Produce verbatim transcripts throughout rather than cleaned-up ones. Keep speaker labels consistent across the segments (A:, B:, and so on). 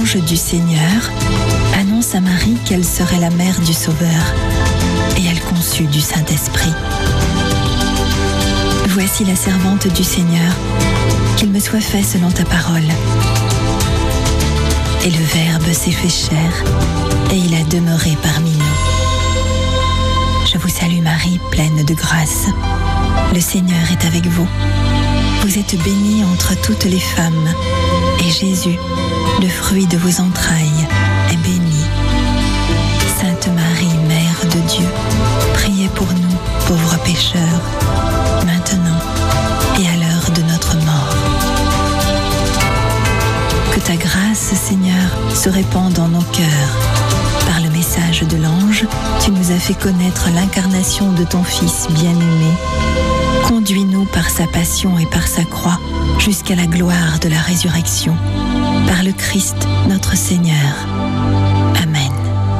A: l'ange du Seigneur annonce à Marie qu'elle serait la mère du Sauveur, et elle conçut du Saint-Esprit. Voici la servante du Seigneur, qu'il me soit fait selon ta parole. Et le Verbe s'est fait chair, et il a demeuré parmi nous. Je vous salue Marie, pleine de grâce. Le Seigneur est avec vous. Vous êtes bénie entre toutes les femmes, et Jésus, le fruit de vos entrailles, est béni. Sainte Marie, Mère de Dieu, priez pour nous, pauvres pécheurs, maintenant et à l'heure de notre mort. Que ta grâce, Seigneur, se répande dans nos cœurs. Par le message de l'ange, tu nous as fait connaître l'incarnation de ton Fils bien-aimé. Conduis-nous par sa passion et par sa croix jusqu'à la gloire de la résurrection. Par le Christ, notre Seigneur. Amen.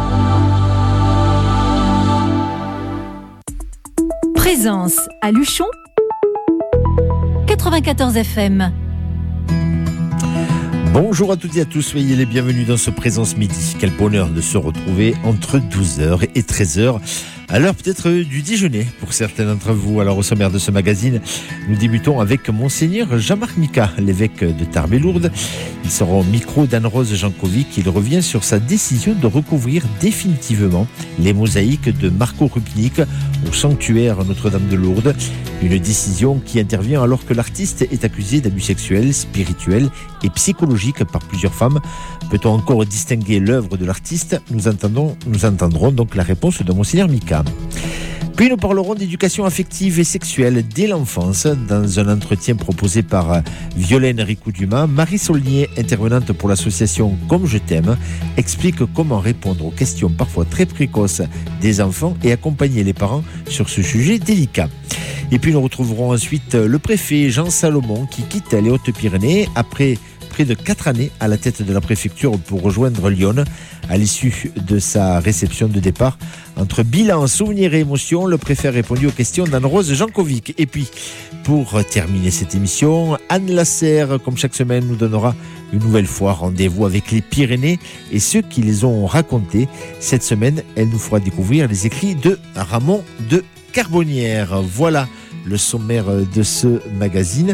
B: Présence à Luchon, quatre-vingt-quatorze F M.
C: Bonjour à toutes et à tous, soyez les bienvenus dans ce Présence Midi. Quel bonheur de se retrouver entre douze heures et treize heures, à l'heure peut-être du déjeuner pour certains d'entre vous. Alors au sommaire de ce magazine, nous débutons avec Monseigneur Jean-Marc Mika, l'évêque de Tarbes et Lourdes. Il sera au micro d'Anne-Rose Jankovic. Il revient sur sa décision de recouvrir définitivement les mosaïques de Marco Rupnik au sanctuaire Notre-Dame de Lourdes. Une décision qui intervient alors que l'artiste est accusé d'abus sexuels, spirituels et psychologiques par plusieurs femmes. Peut-on encore distinguer l'œuvre de l'artiste ? Nous entendons, nous entendrons donc la réponse de Monseigneur Mika. Puis nous parlerons d'éducation affective et sexuelle dès l'enfance dans un entretien proposé par Violaine Ricou-Dumas. Marie Saulnier, intervenante pour l'association Comme je t'aime, explique comment répondre aux questions parfois très précoces des enfants et accompagner les parents sur ce sujet délicat. Et puis nous retrouverons ensuite le préfet Jean Salomon qui quitte les Hautes-Pyrénées après près de quatre années à la tête de la préfecture pour rejoindre Lyon. À l'issue de sa réception de départ, entre bilan, souvenirs et émotions, le préfet a répondu aux questions d'Anne-Rose Jankovic. Et puis, pour terminer cette émission, Anne Lasserre, comme chaque semaine, nous donnera une nouvelle fois rendez-vous avec les Pyrénées et ceux qui les ont racontés. Cette semaine, elle nous fera découvrir les écrits de Ramon de Carbonnières. Voilà le sommaire de ce magazine,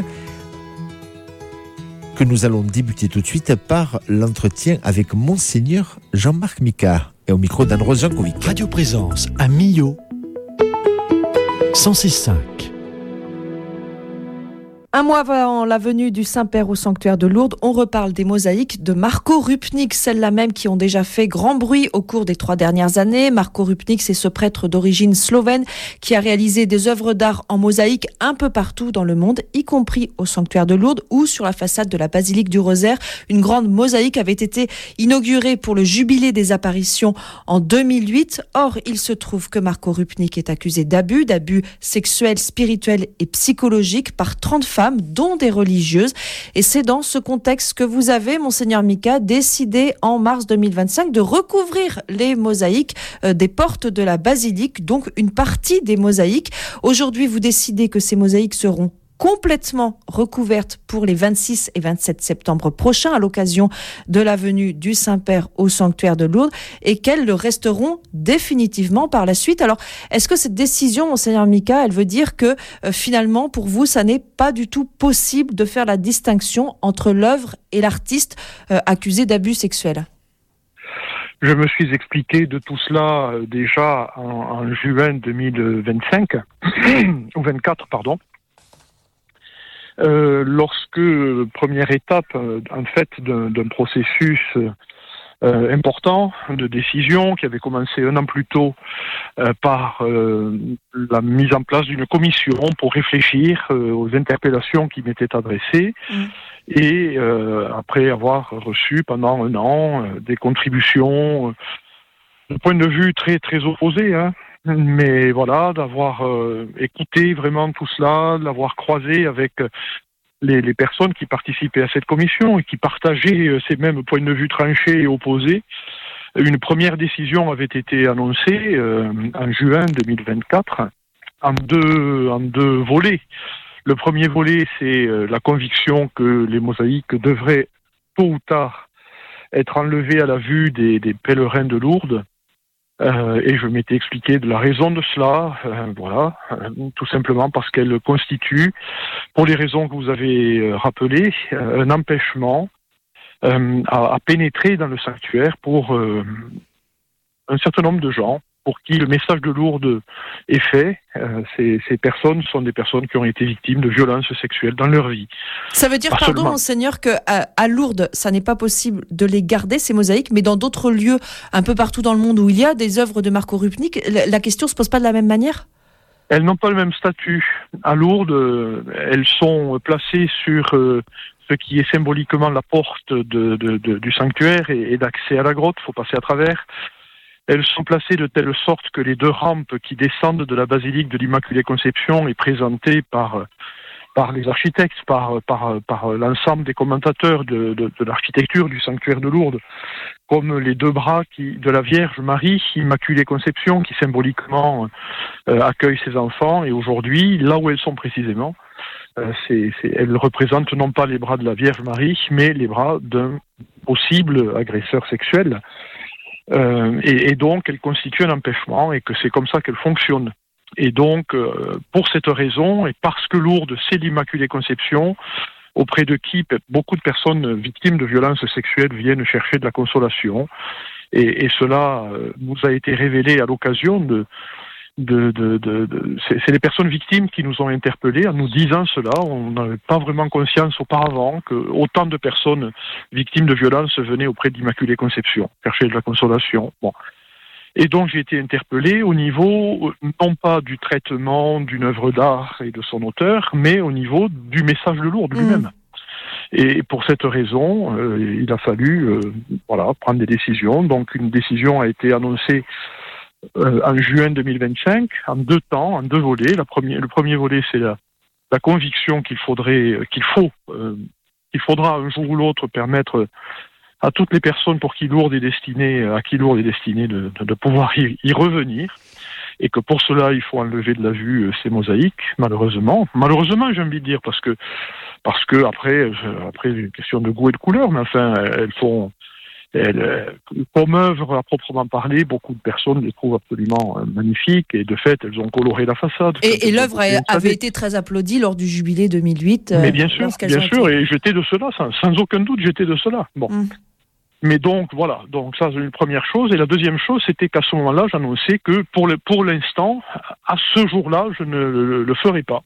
C: que nous allons débuter tout de suite par l'entretien avec Monseigneur Jean-Marc Mika et au micro d'Anne-Rose Jankovic.
D: Radio Présence à Millau, cent six virgule cinq.
E: Un mois avant la venue du Saint-Père au sanctuaire de Lourdes, on reparle des mosaïques de Marco Rupnik, celles-là même qui ont déjà fait grand bruit au cours des trois dernières années. Marco Rupnik, c'est ce prêtre d'origine slovène qui a réalisé des œuvres d'art en mosaïque un peu partout dans le monde, y compris au sanctuaire de Lourdes ou sur la façade de la basilique du Rosaire. Une grande mosaïque avait été inaugurée pour le jubilé des apparitions en deux mille huit. Or, il se trouve que Marco Rupnik est accusé d'abus, d'abus sexuels, spirituels et psychologiques par trente femmes, dont des religieuses. Et c'est dans ce contexte que vous avez, Monseigneur Mika, décidé en mars deux mille vingt-cinq de recouvrir les mosaïques euh, des portes de la basilique, donc une partie des mosaïques. Aujourd'hui, vous décidez que ces mosaïques seront complètement recouverte pour les vingt-six et vingt-sept septembre prochains à l'occasion de la venue du Saint-Père au sanctuaire de Lourdes et qu'elles le resteront définitivement par la suite. Alors, est-ce que cette décision, Monseigneur Mika, elle veut dire que euh, finalement, pour vous, ça n'est pas du tout possible de faire la distinction entre l'œuvre et l'artiste euh, accusé d'abus sexuels ?
F: Je me suis expliqué de tout cela euh, déjà en, en juin deux mille vingt-cinq, ou vingt-quatre, pardon. Euh, lorsque, euh, première étape, euh, en fait, d'un, d'un processus euh, important de décision qui avait commencé un an plus tôt euh, par euh, la mise en place d'une commission pour réfléchir euh, aux interpellations qui m'étaient adressées mmh. et euh, après avoir reçu pendant un an euh, des contributions euh, de point de vue très très opposés, hein. Mais voilà, d'avoir euh, écouté vraiment tout cela, de l'avoir croisé avec les, les personnes qui participaient à cette commission et qui partageaient euh, ces mêmes points de vue tranchés et opposés. Une première décision avait été annoncée euh, en juin deux mille vingt-quatre en deux, en deux volets. Le premier volet, c'est euh, la conviction que les mosaïques devraient tôt ou tard être enlevée à la vue des, des pèlerins de Lourdes. Euh, et je m'étais expliqué de la raison de cela, euh, voilà, euh, tout simplement parce qu'elle constitue, pour les raisons que vous avez euh, rappelées, euh, un empêchement euh, à, à pénétrer dans le sanctuaire pour euh, un certain nombre de gens, pour qui le message de Lourdes est fait. Euh, ces, ces personnes sont des personnes qui ont été victimes de violences sexuelles dans leur vie.
E: Ça veut dire,
F: Pas
E: pardon,
F: seulement.
E: Monseigneur, qu'à à Lourdes, ça n'est pas possible de les garder, ces mosaïques, mais dans d'autres lieux, un peu partout dans le monde où il y a des œuvres de Marco Rupnik, la, la question ne se pose pas de la même manière ?
F: Elles n'ont pas le même statut. À Lourdes, euh, elles sont placées sur euh, ce qui est symboliquement la porte de, de, de, du sanctuaire et, et d'accès à la grotte, il faut passer à travers. Elles sont placées de telle sorte que les deux rampes qui descendent de la basilique de l'Immaculée Conception est présentée par, par les architectes, par, par, par l'ensemble des commentateurs de, de, de l'architecture du sanctuaire de Lourdes, comme les deux bras qui, de la Vierge Marie, Immaculée Conception, qui symboliquement euh, accueille ses enfants. Et aujourd'hui, là où elles sont précisément, euh, c'est, c'est, elles représentent non pas les bras de la Vierge Marie, mais les bras d'un possible agresseur sexuel. Euh, et, et donc, elle constitue un empêchement et que c'est comme ça qu'elle fonctionne. Et donc, euh, pour cette raison, et parce que Lourdes, c'est l'Immaculée Conception, auprès de qui beaucoup de personnes victimes de violences sexuelles viennent chercher de la consolation. Et, et cela euh, nous a été révélé à l'occasion de... De, de, de, de c'est, c'est les personnes victimes qui nous ont interpellés en nous disant cela. On n'avait pas vraiment conscience auparavant que autant de personnes victimes de violences venaient auprès de l'Immaculée Conception chercher de la consolation. Bon. Et donc j'ai été interpellé au niveau non pas du traitement d'une œuvre d'art et de son auteur, mais au niveau du message de Lourdes mmh. lui-même. Et pour cette raison, euh, il a fallu euh, voilà, prendre des décisions. Donc une décision a été annoncée Euh, en juin deux mille vingt-cinq, en deux temps, en deux volets. La première, le premier volet, c'est la, la conviction qu'il faudrait, qu'il faut, euh, qu'il faudra un jour ou l'autre permettre à toutes les personnes pour qui Lourdes est destinée, à qui Lourdes est destinée, de, de, de pouvoir y, y revenir, et que pour cela, il faut enlever de la vue euh, ces mosaïques, malheureusement. Malheureusement, j'ai envie de dire, parce que, parce que après, euh, après, une question de goût et de couleur, mais enfin, elles font. Elles, comme œuvre à proprement parler, beaucoup de personnes les trouvent absolument magnifiques et de fait, elles ont coloré la façade.
E: Et, et l'œuvre a, avait été très applaudie lors du jubilé deux mille huit.
F: Mais bien sûr, bien sûr, été... et j'étais de cela, sans, sans aucun doute, j'étais de cela. Bon. Mm. Mais donc, voilà, donc ça c'est une première chose. Et la deuxième chose, c'était qu'à ce moment-là, j'annonçais que pour, le, pour l'instant, à ce jour-là, je ne le, le ferai pas.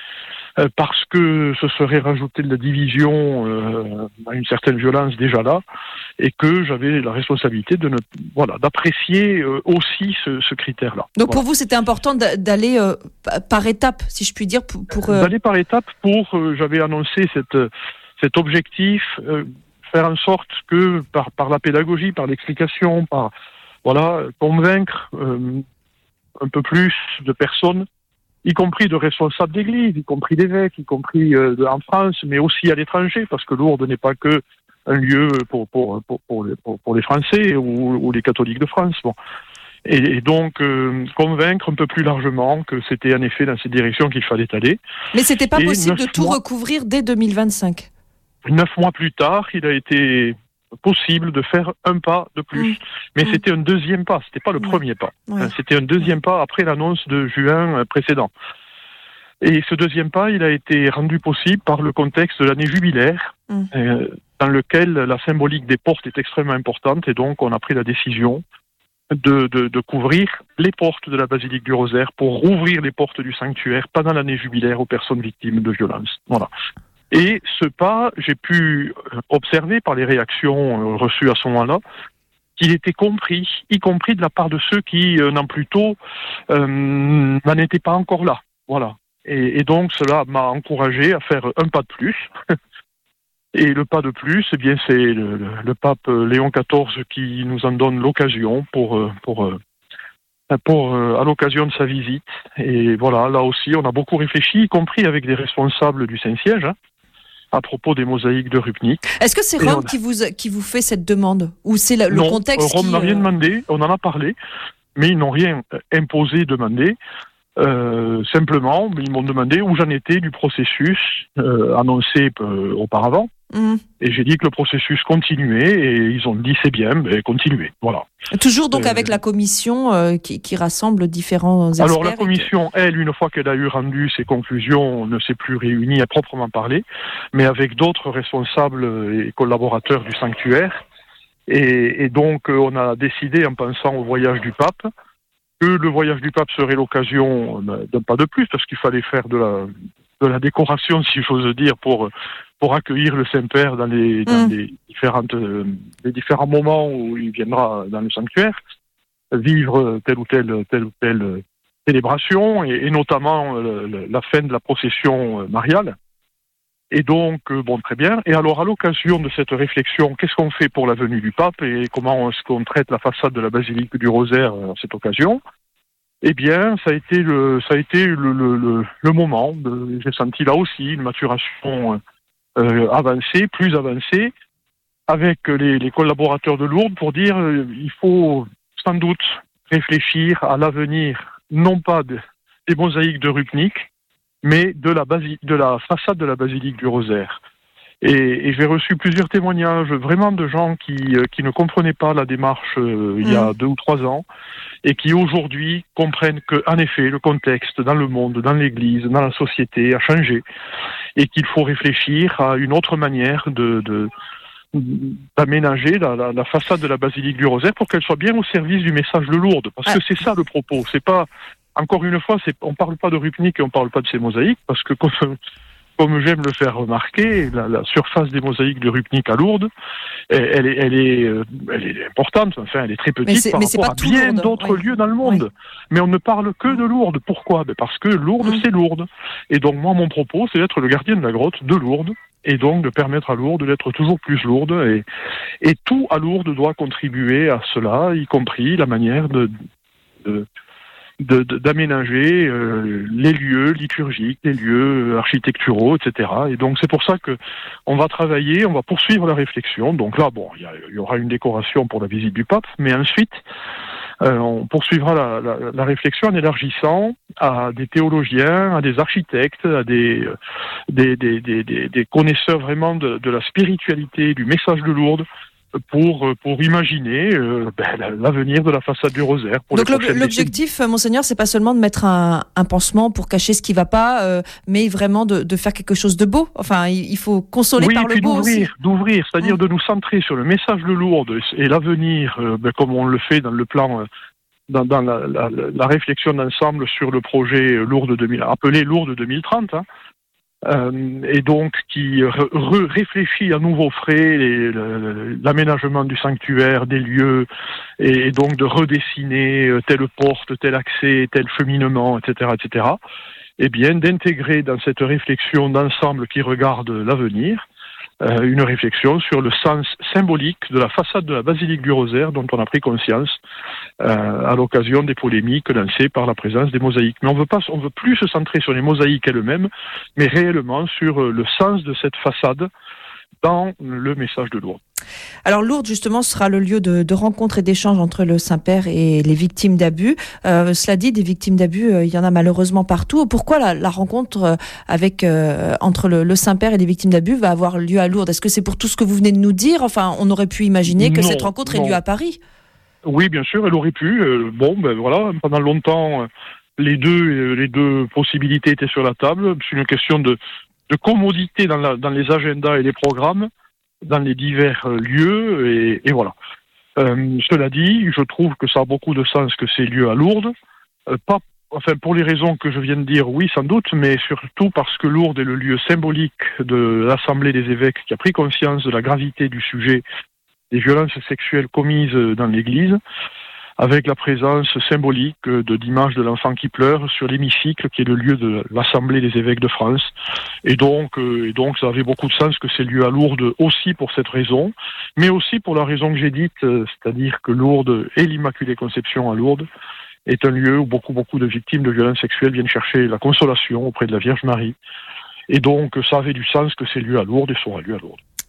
F: Parce que ce serait rajouter de la division euh, à une certaine violence déjà là, et que j'avais la responsabilité de ne, voilà, d'apprécier euh, aussi ce, ce critère-là.
E: Donc
F: voilà.
E: Pour vous, c'était important d'aller euh, par étapes, si je puis dire, pour... pour euh...
F: D'aller par étapes pour, euh, j'avais annoncé cette, cet objectif, euh, faire en sorte que par, par la pédagogie, par l'explication, par voilà, convaincre euh, un peu plus de personnes, y compris de responsables d'église, y compris d'évêques, y compris euh, de, en France, mais aussi à l'étranger, parce que Lourdes n'est pas que un lieu pour, pour, pour, pour, les, pour, pour les Français ou, ou les catholiques de France. Bon. Et, et donc, euh, convaincre un peu plus largement que c'était en effet dans cette direction qu'il fallait aller.
E: Mais c'était pas
F: et
E: possible de tout
F: mois,
E: recouvrir dès deux mille vingt-cinq.
F: Neuf mois plus tard, il a été possible de faire un pas de plus. Mmh. Mais mmh. c'était un deuxième pas, c'était pas le ouais. premier pas. Ouais. C'était un deuxième pas après l'annonce de juin précédent. Et ce deuxième pas, il a été rendu possible par le contexte de l'année jubilaire, mmh. euh, dans lequel la symbolique des portes est extrêmement importante, et donc on a pris la décision de, de, de couvrir les portes de la basilique du Rosaire pour rouvrir les portes du sanctuaire pendant l'année jubilaire aux personnes victimes de violences. Voilà. Et ce pas, j'ai pu observer par les réactions reçues à ce moment-là, qu'il était compris, y compris de la part de ceux qui, un an plus tôt, euh, n'en étaient pas encore là. Voilà. Et, et donc, cela m'a encouragé à faire un pas de plus. Et le pas de plus, eh bien, c'est le, le, le pape Léon quatorze qui nous en donne l'occasion pour... pour pour euh, à l'occasion de sa visite. Et voilà, là aussi, on a beaucoup réfléchi, y compris avec des responsables du Saint-Siège, hein, à propos des mosaïques de Rupnik.
E: Est-ce que c'est Rome a... qui, vous, qui vous fait cette demande ? Ou c'est le,
F: non,
E: le contexte
F: Rome
E: qui...
F: n'a rien demandé, on en a parlé, mais ils n'ont rien imposé, demandé. Euh, simplement, ils m'ont demandé où j'en étais du processus euh, annoncé euh, auparavant. Mmh. Et j'ai dit que le processus continuait et ils ont dit c'est bien, mais continuez. Voilà.
E: Toujours donc euh, avec la commission euh, qui, qui rassemble différents experts.
F: Alors la commission, que... elle, une fois qu'elle a eu rendu ses conclusions, ne s'est plus réunie à proprement parler, mais avec d'autres responsables et collaborateurs du sanctuaire. Et, et donc on a décidé, en pensant au voyage du pape, que le voyage du pape serait l'occasion d'un pas de plus, parce qu'il fallait faire de la, de la décoration, si j'ose dire, pour, pour accueillir le Saint-Père dans les, dans mmh. les, différentes, les différents moments où il viendra dans le sanctuaire, vivre telle ou telle, telle, ou telle célébration, et, et notamment le, la fin de la procession mariale. Et donc, bon, très bien. Et alors, à l'occasion de cette réflexion, qu'est-ce qu'on fait pour la venue du pape et comment est-ce qu'on traite la façade de la basilique du Rosaire à cette occasion? Eh bien, ça a été le, ça a été le, le, le, le moment. De, j'ai senti là aussi une maturation euh, avancée, plus avancée, avec les, les collaborateurs de Lourdes pour dire euh, il faut sans doute réfléchir à l'avenir, non pas de, des mosaïques de Rupnik, mais de la, basi- de la façade de la basilique du Rosaire. Et, et j'ai reçu plusieurs témoignages vraiment de gens qui, euh, qui ne comprenaient pas la démarche euh, mmh. il y a deux ou trois ans et qui aujourd'hui comprennent que, en effet, le contexte dans le monde, dans l'Église, dans la société a changé et qu'il faut réfléchir à une autre manière de, de, d'aménager la, la, la façade de la basilique du Rosaire pour qu'elle soit bien au service du message de Lourdes. Parce que c'est ça le propos, c'est pas... Encore une fois, c'est, on ne parle pas de Rupnik et on ne parle pas de ces mosaïques, parce que comme, comme j'aime le faire remarquer, la, la surface des mosaïques de Rupnik à Lourdes, elle, elle, est, elle, est, elle est importante, enfin elle est très petite mais par mais rapport à bien Lourdes, d'autres oui. lieux dans le monde. Oui. Mais on ne parle que de Lourdes. Pourquoi? Ben parce que Lourdes, mmh. c'est Lourdes. Et donc moi, mon propos, c'est d'être le gardien de la grotte de Lourdes, et donc de permettre à Lourdes d'être toujours plus Lourdes. Et, et tout à Lourdes doit contribuer à cela, y compris la manière de... de De, de, d'aménager euh, les lieux liturgiques, les lieux architecturaux, et cetera. Et donc c'est pour ça que on va travailler, on va poursuivre la réflexion. Donc là, bon, il y, y aura une décoration pour la visite du pape, mais ensuite euh, on poursuivra la, la, la réflexion en élargissant à des théologiens, à des architectes, à des des, des, des, des, des connaisseurs vraiment de, de la spiritualité, du message de Lourdes, pour pour imaginer euh, ben, l'avenir de la façade du Rosaire. Pour
E: Donc les l'objectif, décennies. Monseigneur, c'est pas seulement de mettre un, un pansement pour cacher ce qui va pas, euh, mais vraiment de, de faire quelque chose de beau. Enfin, il faut consoler
F: oui,
E: par le beau
F: d'ouvrir,
E: aussi.
F: d'ouvrir, c'est-à-dire mmh. de nous centrer sur le message de Lourdes et l'avenir, euh, ben, comme on le fait dans le plan, euh, dans, dans la, la, la réflexion d'ensemble sur le projet Lourdes deux mille, appelé Lourdes deux mille trente. Hein. Euh, et donc qui re- re- réfléchit à nouveau frais les, le, l'aménagement du sanctuaire, des lieux, et, et donc de redessiner telle porte, tel accès, tel cheminement, et cetera, et cetera. Et bien d'intégrer dans cette réflexion d'ensemble qui regarde l'avenir, euh, une réflexion sur le sens symbolique de la façade de la basilique du Rosaire dont on a pris conscience euh, à l'occasion des polémiques lancées par la présence des mosaïques. Mais on veut pas, on veut plus se centrer sur les mosaïques elles-mêmes, mais réellement sur le sens de cette façade dans le message de Lourdes.
E: Alors Lourdes, justement, sera le lieu de, de rencontre et d'échange entre le Saint-Père et les victimes d'abus. Euh, cela dit, des victimes d'abus, euh, il y en a malheureusement partout. Pourquoi la, la rencontre avec euh, entre le, le Saint-Père et les victimes d'abus va avoir lieu à Lourdes? Est-ce que c'est pour tout ce que vous venez de nous dire? Enfin, on aurait pu imaginer que
F: non,
E: cette rencontre
F: non.
E: ait lieu à Paris.
F: Oui, bien sûr, elle aurait pu. Euh, bon, ben voilà, pendant longtemps, euh, les deux, euh, les deux possibilités étaient sur la table. C'est une question de, de commodité dans, la, dans les agendas et les programmes, dans les divers lieux, et, et voilà. Euh, cela dit, je trouve que ça a beaucoup de sens que c'est lieu à Lourdes, euh, pas, enfin pour les raisons que je viens de dire, oui sans doute, mais surtout parce que Lourdes est le lieu symbolique de l'Assemblée des évêques qui a pris conscience de la gravité du sujet des violences sexuelles commises dans l'Église, avec la présence symbolique de d'images de l'enfant qui pleure sur l'hémicycle, qui est le lieu de l'Assemblée des évêques de France. Et donc, euh, et donc, ça avait beaucoup de sens que c'est lieu à Lourdes aussi pour cette raison, mais aussi pour la raison que j'ai dite, euh, c'est-à-dire que Lourdes et l'Immaculée Conception à Lourdes est un lieu où beaucoup, beaucoup de victimes de violences sexuelles viennent chercher la consolation auprès de la Vierge Marie. Et donc, ça avait du sens que c'est lieu à Lourdes et sera lieu à Lourdes.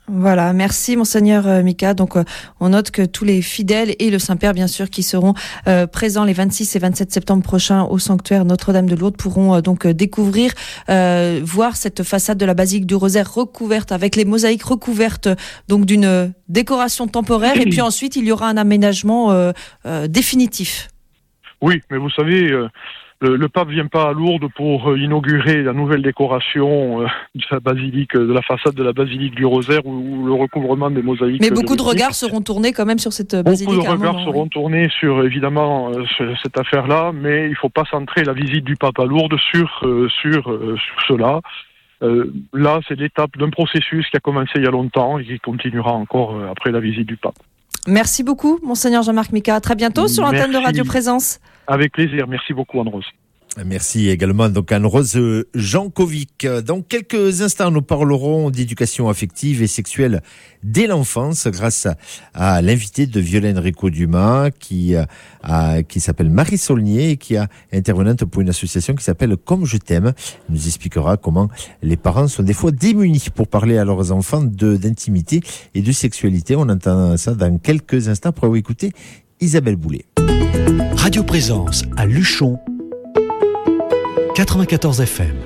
E: Voilà, merci Monseigneur Mika. Donc euh, on note que tous les fidèles et le Saint-Père bien sûr qui seront euh, présents les vingt-six et vingt-sept septembre prochains au sanctuaire Notre-Dame de Lourdes pourront euh, donc euh, découvrir, euh, voir cette façade de la basilique du Rosaire recouverte avec les mosaïques recouvertes donc d'une euh, décoration temporaire et puis ensuite il y aura un aménagement euh, euh, définitif.
F: Oui, mais vous savez... Euh... Le, le pape vient pas à Lourdes pour euh, inaugurer la nouvelle décoration euh, de la basilique, de la façade de la basilique du Rosaire ou, ou le recouvrement des mosaïques.
E: Mais beaucoup de,
F: de
E: regards seront tournés quand même sur cette basilique.
F: Beaucoup de regards
E: moment,
F: seront
E: oui.
F: tournés sur évidemment euh, cette affaire-là, mais il faut pas centrer la visite du pape à Lourdes sur euh, sur euh, sur cela. Euh, là, c'est l'étape d'un processus qui a commencé il y a longtemps et qui continuera encore euh, après la visite du pape.
E: Merci beaucoup, Monseigneur Jean-Marc Mika. À très bientôt sur l'antenne de Radio Présence.
F: Avec plaisir. Merci beaucoup, Anne-Rose.
C: Merci également donc Anne-Rose Jankovic. Dans quelques instants, nous parlerons d'éducation affective et sexuelle dès l'enfance grâce à l'invité de Violaine Rico-Dumas qui, a, qui s'appelle Marie Saulnier et qui est intervenante pour une association qui s'appelle Comme je t'aime. Elle nous expliquera comment les parents sont des fois démunis pour parler à leurs enfants de, d'intimité et de sexualité. On entend ça dans quelques instants pour écouter Isabelle Boulet.
D: Radio Présence à Luchon quatre-vingt-quatorze F M.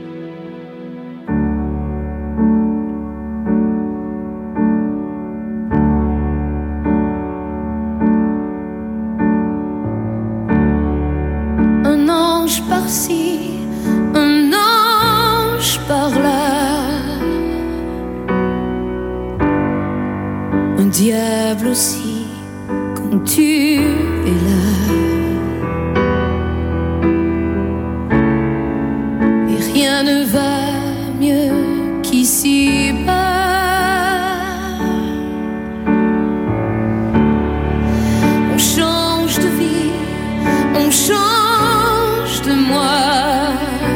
G: Un ange par-ci, un ange par-là, un diable aussi quand tu es là. Rien ne va mieux qu'ici-bas. On change de vie, on change de moi.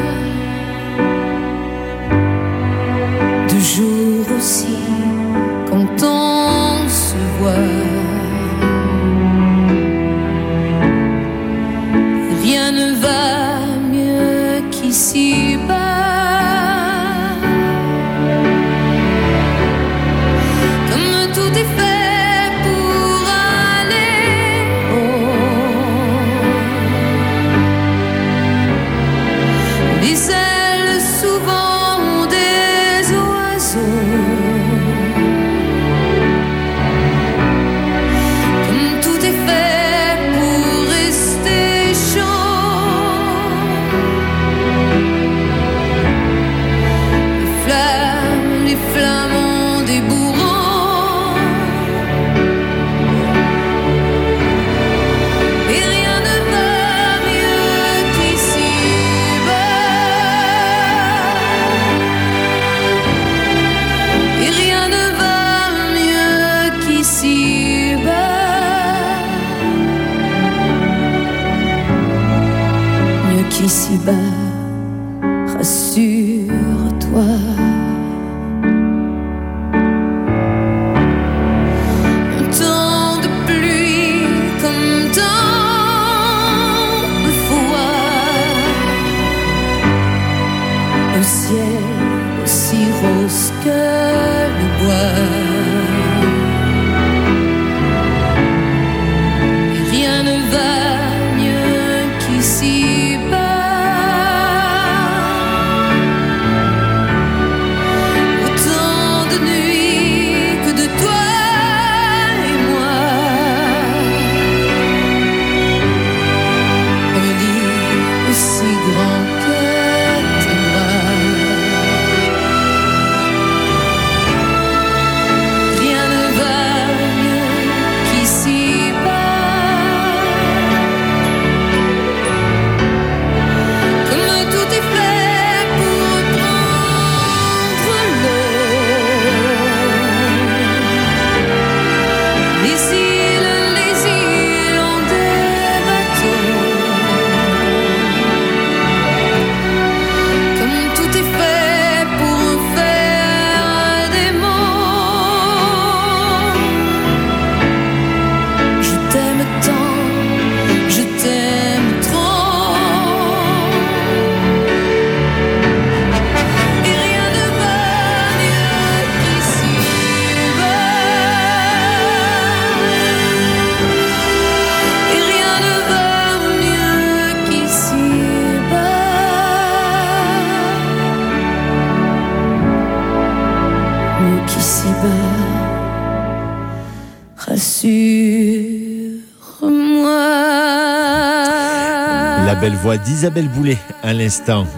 G: De jour aussi, quand on se voit. Rien ne va mieux qu'ici-bas. Ici-bas, rassure-toi. Un temps de pluie comme temps de froid, un ciel aussi rose que le bois. Et rien ne va mieux qu'ici-bas.
C: La belle voix d'Isabelle Boulay à l'instant.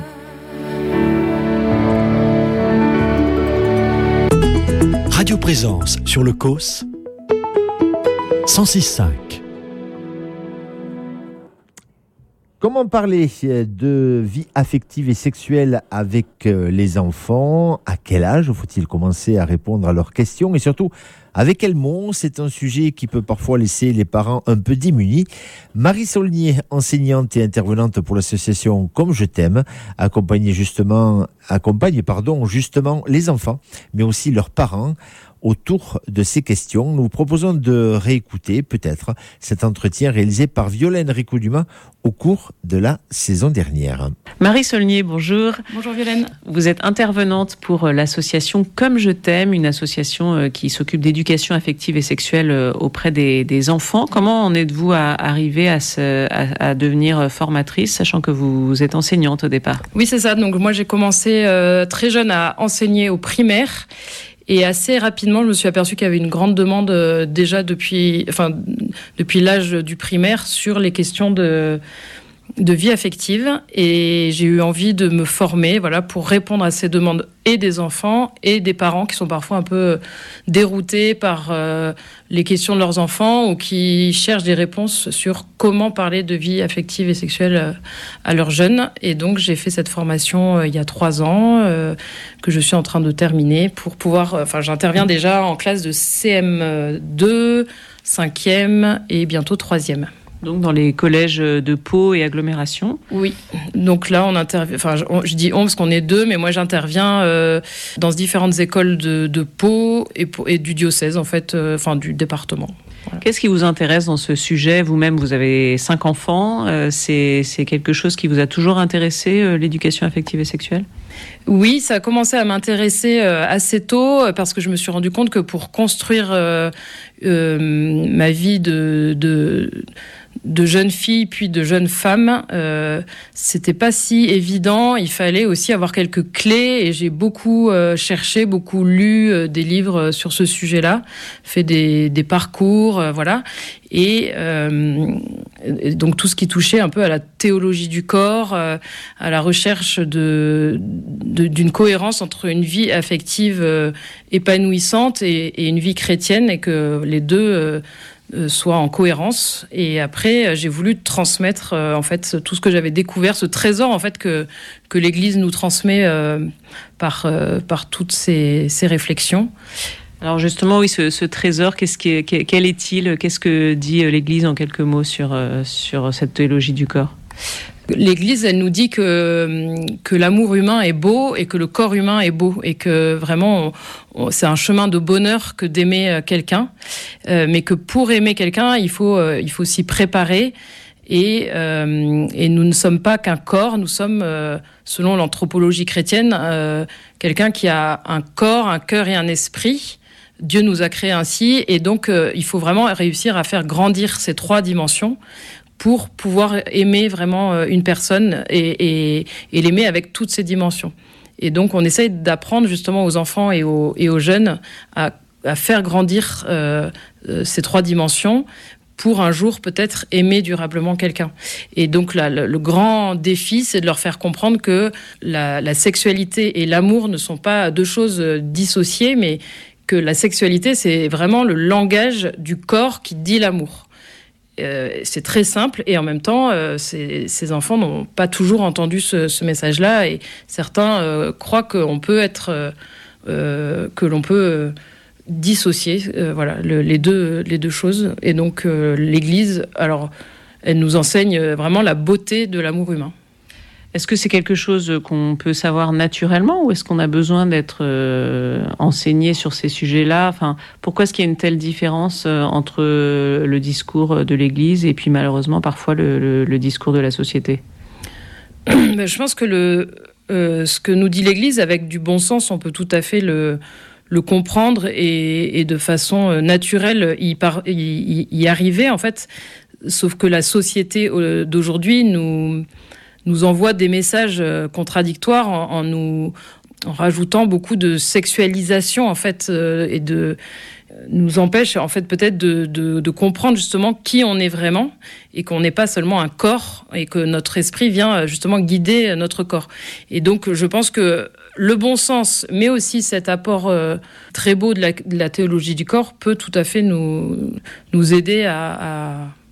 D: Radio Présence sur le C O S cent six virgule cinq.
C: Comment parler de vie affective et sexuelle avec les enfants? À quel âge faut-il commencer à répondre à leurs questions? Et surtout, avec quels mots? C'est un sujet qui peut parfois laisser les parents un peu démunis. Marie Saulnier, enseignante et intervenante pour l'association Comme je t'aime, accompagne justement, accompagne, pardon, justement les enfants, mais aussi leurs parents autour de ces questions. Nous vous proposons de réécouter peut-être cet entretien réalisé par Violaine Ricou-Dumas au cours de la saison dernière.
H: Marie Saulnier, bonjour.
I: Bonjour Violaine.
H: Vous êtes intervenante pour l'association Comme je t'aime, une association qui s'occupe d'éducation affective et sexuelle auprès des, des enfants. Comment en êtes-vous à arriver à, se, à, à devenir formatrice, sachant que vous êtes enseignante au départ?
I: Oui, c'est ça. Donc moi, j'ai commencé euh, très jeune à enseigner au primaire. Et assez rapidement, je me suis aperçue qu'il y avait une grande demande euh, déjà depuis, enfin, depuis l'âge du primaire sur les questions de, de vie affective. Et j'ai eu envie de me former, voilà, pour répondre à ces demandes et des enfants et des parents qui sont parfois un peu déroutés par euh, les questions de leurs enfants ou qui cherchent des réponses sur comment parler de vie affective et sexuelle à leurs jeunes. Et donc, j'ai fait cette formation euh, il y a trois ans, euh, que je suis en train de terminer pour pouvoir... Enfin, euh, j'interviens déjà en classe de C M deux, cinquième et bientôt troisième.
H: Donc dans les collèges de Pau et agglomération.
I: Oui. Donc là, on intervient. Enfin, je, je dis on parce qu'on est deux, mais moi j'interviens euh, dans différentes écoles de, de Pau et, et du diocèse, en fait, euh, enfin du département. Voilà.
H: Qu'est-ce qui vous intéresse dans ce sujet? Vous-même, vous avez cinq enfants. Euh, c'est, c'est quelque chose qui vous a toujours intéressé, euh, l'éducation affective et sexuelle?
I: Oui, ça a commencé à m'intéresser euh, assez tôt euh, parce que je me suis rendu compte que pour construire euh, euh, ma vie de, de de jeune fille puis de jeune femme, euh, c'était pas si évident. Il fallait aussi avoir quelques clés et j'ai beaucoup euh, cherché, beaucoup lu euh, des livres sur ce sujet-là, fait des, des parcours, euh, voilà. Et, euh, et donc tout ce qui touchait un peu à la théologie du corps, euh, à la recherche de, de d'une cohérence entre une vie affective euh, épanouissante et, et une vie chrétienne, et que les deux euh, soit en cohérence. Et après, j'ai voulu transmettre euh, en fait tout ce que j'avais découvert, ce trésor en fait que que l'Église nous transmet euh, par euh, par toutes ces ces réflexions.
H: Alors justement, oui, ce, ce trésor, qu'est-ce qui est, quel est-il? Qu'est-ce que dit l'Église en quelques mots sur euh, sur cette théologie du corps?
I: L'Église, elle nous dit que que l'amour humain est beau et que le corps humain est beau et que vraiment on, on, c'est un chemin de bonheur que d'aimer quelqu'un, euh, mais que pour aimer quelqu'un, il faut euh, il faut s'y préparer et euh, et nous ne sommes pas qu'un corps, nous sommes euh, selon l'anthropologie chrétienne euh, quelqu'un qui a un corps, un cœur et un esprit. Dieu nous a créés ainsi et donc euh, il faut vraiment réussir à faire grandir ces trois dimensions pour pouvoir aimer vraiment une personne et, et, et l'aimer avec toutes ses dimensions. Et donc, on essaye d'apprendre justement aux enfants et aux, et aux jeunes à, à faire grandir euh, ces trois dimensions pour un jour peut-être aimer durablement quelqu'un. Et donc, la, le, le grand défi, c'est de leur faire comprendre que la, la sexualité et l'amour ne sont pas deux choses dissociées, mais que la sexualité, c'est vraiment le langage du corps qui dit l'amour. Euh, c'est très simple et en même temps, euh, ces, ces enfants n'ont pas toujours entendu ce, ce message-là et certains euh, croient qu'on peut être, euh, euh, que l'on peut euh, dissocier, euh, voilà, le, les deux, les deux choses. Et donc euh, l'Église, alors, elle nous enseigne vraiment la beauté de l'amour humain.
H: Est-ce que c'est quelque chose qu'on peut savoir naturellement ou est-ce qu'on a besoin d'être euh, enseigné sur ces sujets-là? Enfin, pourquoi est-ce qu'il y a une telle différence euh, entre le discours de l'Église et puis malheureusement parfois le, le, le discours de la société?
I: Je pense que le, euh, ce que nous dit l'Église, avec du bon sens, on peut tout à fait le, le comprendre et, et de façon naturelle y, par, y, y arriver, en fait. Sauf que la société d'aujourd'hui nous... nous envoie des messages contradictoires en, en nous en rajoutant beaucoup de sexualisation en fait euh, et de nous empêche en fait peut-être de, de, de comprendre justement qui on est vraiment et qu'on n'est pas seulement un corps et que notre esprit vient justement guider notre corps. Et donc je pense que le bon sens, mais aussi cet apport euh, très beau de la, de la théologie du corps peut tout à fait nous, nous aider à, à,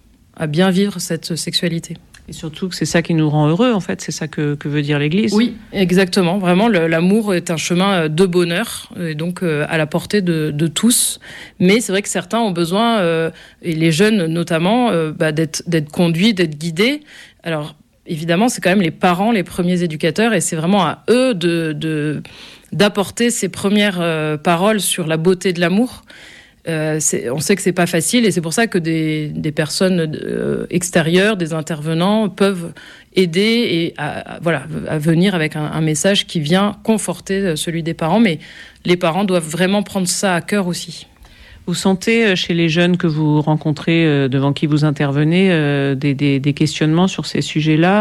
I: à bien vivre cette sexualité.
H: Et surtout que c'est ça qui nous rend heureux, en fait, c'est ça que, que veut dire l'Église.
I: Oui, exactement. Vraiment, le, l'amour est un chemin de bonheur, et donc euh, à la portée de, de tous. Mais c'est vrai que certains ont besoin, euh, et les jeunes notamment, euh, bah, d'être, d'être conduits, d'être guidés. Alors, évidemment, c'est quand même les parents, les premiers éducateurs, et c'est vraiment à eux de, de, d'apporter ces premières euh, paroles sur la beauté de l'amour. Euh, c'est, on sait que c'est pas facile et c'est pour ça que des, des personnes euh, extérieures, des intervenants peuvent aider et à, à, voilà, à venir avec un, un message qui vient conforter celui des parents. Mais les parents doivent vraiment prendre ça à cœur aussi.
H: Vous sentez chez les jeunes que vous rencontrez, devant qui vous intervenez, des, des, des questionnements sur ces sujets-là ?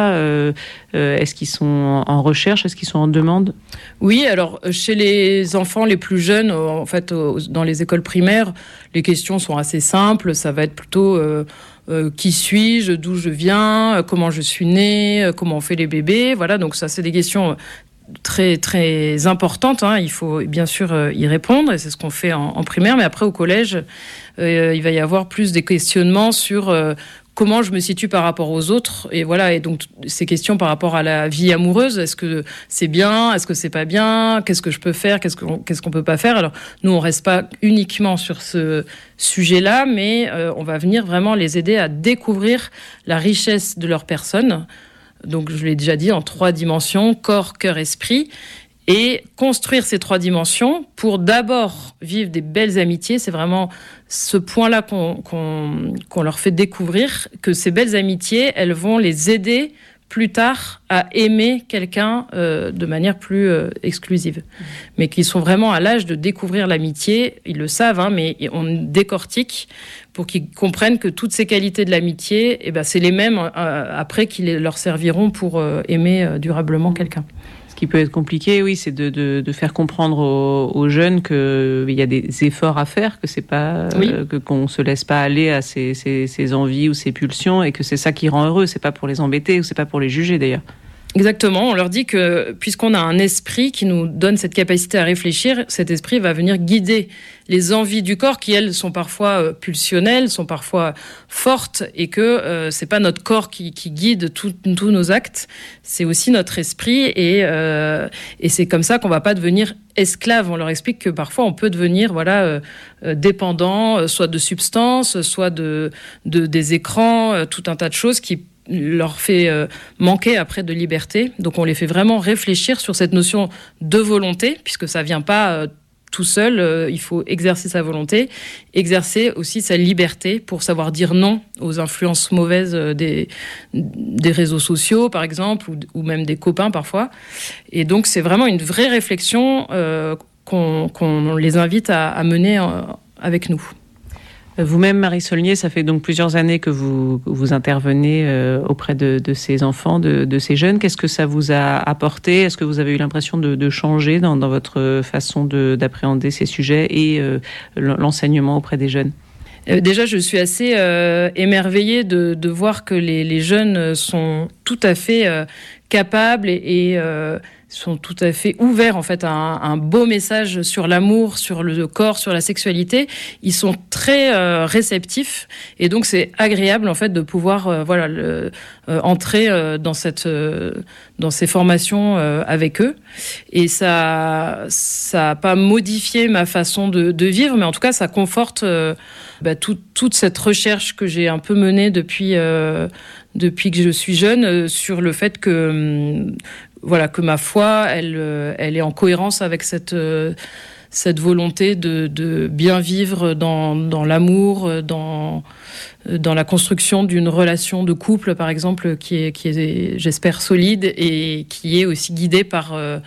H: Est-ce qu'ils sont en recherche ? Est-ce qu'ils sont en demande ?
I: Oui, alors chez les enfants les plus jeunes, en fait, dans les écoles primaires, les questions sont assez simples. Ça va être plutôt euh, euh, qui suis-je, d'où je viens, comment je suis née, comment on fait les bébés. Voilà, donc ça, c'est des questions très très importante, hein. Il faut bien sûr euh, y répondre et c'est ce qu'on fait en, en primaire, mais après au collège euh, il va y avoir plus des questionnements sur euh, comment je me situe par rapport aux autres et voilà, et donc ces questions par rapport à la vie amoureuse, est-ce que c'est bien, est-ce que c'est pas bien, qu'est-ce que je peux faire, qu'est-ce qu'on, qu'est-ce qu'on peut pas faire. Alors nous on reste pas uniquement sur ce sujet-là, mais euh, on va venir vraiment les aider à découvrir la richesse de leur personne. Donc, je l'ai déjà dit, en trois dimensions, corps, cœur, esprit. Et construire ces trois dimensions pour d'abord vivre des belles amitiés. C'est vraiment ce point-là qu'on, qu'on, qu'on leur fait découvrir, que ces belles amitiés, elles vont les aider plus tard à aimer quelqu'un euh, de manière plus euh, exclusive. Mmh. Mais qu'ils sont vraiment à l'âge de découvrir l'amitié. Ils le savent, hein, mais on décortique pour qu'ils comprennent que toutes ces qualités de l'amitié, eh ben, c'est les mêmes euh, après qui leur serviront pour euh, aimer euh, durablement quelqu'un.
H: Ce qui peut être compliqué, oui, c'est de, de, de faire comprendre aux, aux jeunes qu'il y a des efforts à faire, que c'est pas oui. euh, que qu'on se laisse pas aller à ses, ses, ses envies ou ses pulsions, et que c'est ça qui rend heureux. C'est pas pour les embêter ou c'est pas pour les juger d'ailleurs.
I: Exactement, on leur dit que puisqu'on a un esprit qui nous donne cette capacité à réfléchir, cet esprit va venir guider les envies du corps qui, elles, sont parfois pulsionnelles, sont parfois fortes, et que euh, c'est pas notre corps qui, qui guide tous nos actes, c'est aussi notre esprit, et, euh, et c'est comme ça qu'on va pas devenir esclave. On leur explique que parfois on peut devenir voilà euh, dépendant, euh, soit de substances, soit de, de des écrans, euh, tout un tas de choses qui leur fait euh, manquer après de liberté. Donc on les fait vraiment réfléchir sur cette notion de volonté, puisque ça vient pas euh, tout seul, euh, il faut exercer sa volonté, exercer aussi sa liberté pour savoir dire non aux influences mauvaises euh, des, des réseaux sociaux, par exemple, ou, ou même des copains parfois. Et donc c'est vraiment une vraie réflexion euh, qu'on, qu'on les invite à, à mener euh, avec nous.
H: Vous-même, Marie Saulnier, ça fait donc plusieurs années que vous, vous intervenez euh, auprès de, de ces enfants, de, de ces jeunes. Qu'est-ce que ça vous a apporté ? Est-ce que vous avez eu l'impression de, de changer dans, dans votre façon de, d'appréhender ces sujets et euh, l'enseignement auprès des jeunes ?
I: Déjà, je suis assez euh, émerveillée de, de voir que les, les jeunes sont tout à fait euh, capables et, et euh, sont tout à fait ouverts en fait à un, un beau message sur l'amour, sur le corps, sur la sexualité. Ils sont très euh, réceptifs et donc c'est agréable en fait de pouvoir euh, voilà le, euh, entrer euh, dans cette euh, dans ces formations euh, avec eux. Et ça ça a pas modifié ma façon de, de vivre, mais en tout cas ça conforte euh, bah, tout, toute cette recherche que j'ai un peu menée depuis euh, depuis que je suis jeune euh, sur le fait que euh, voilà que ma foi elle euh, elle est en cohérence avec cette euh, cette volonté de de bien vivre dans dans l'amour, dans dans la construction d'une relation de couple par exemple qui est qui est j'espère solide et qui est aussi guidée par euh,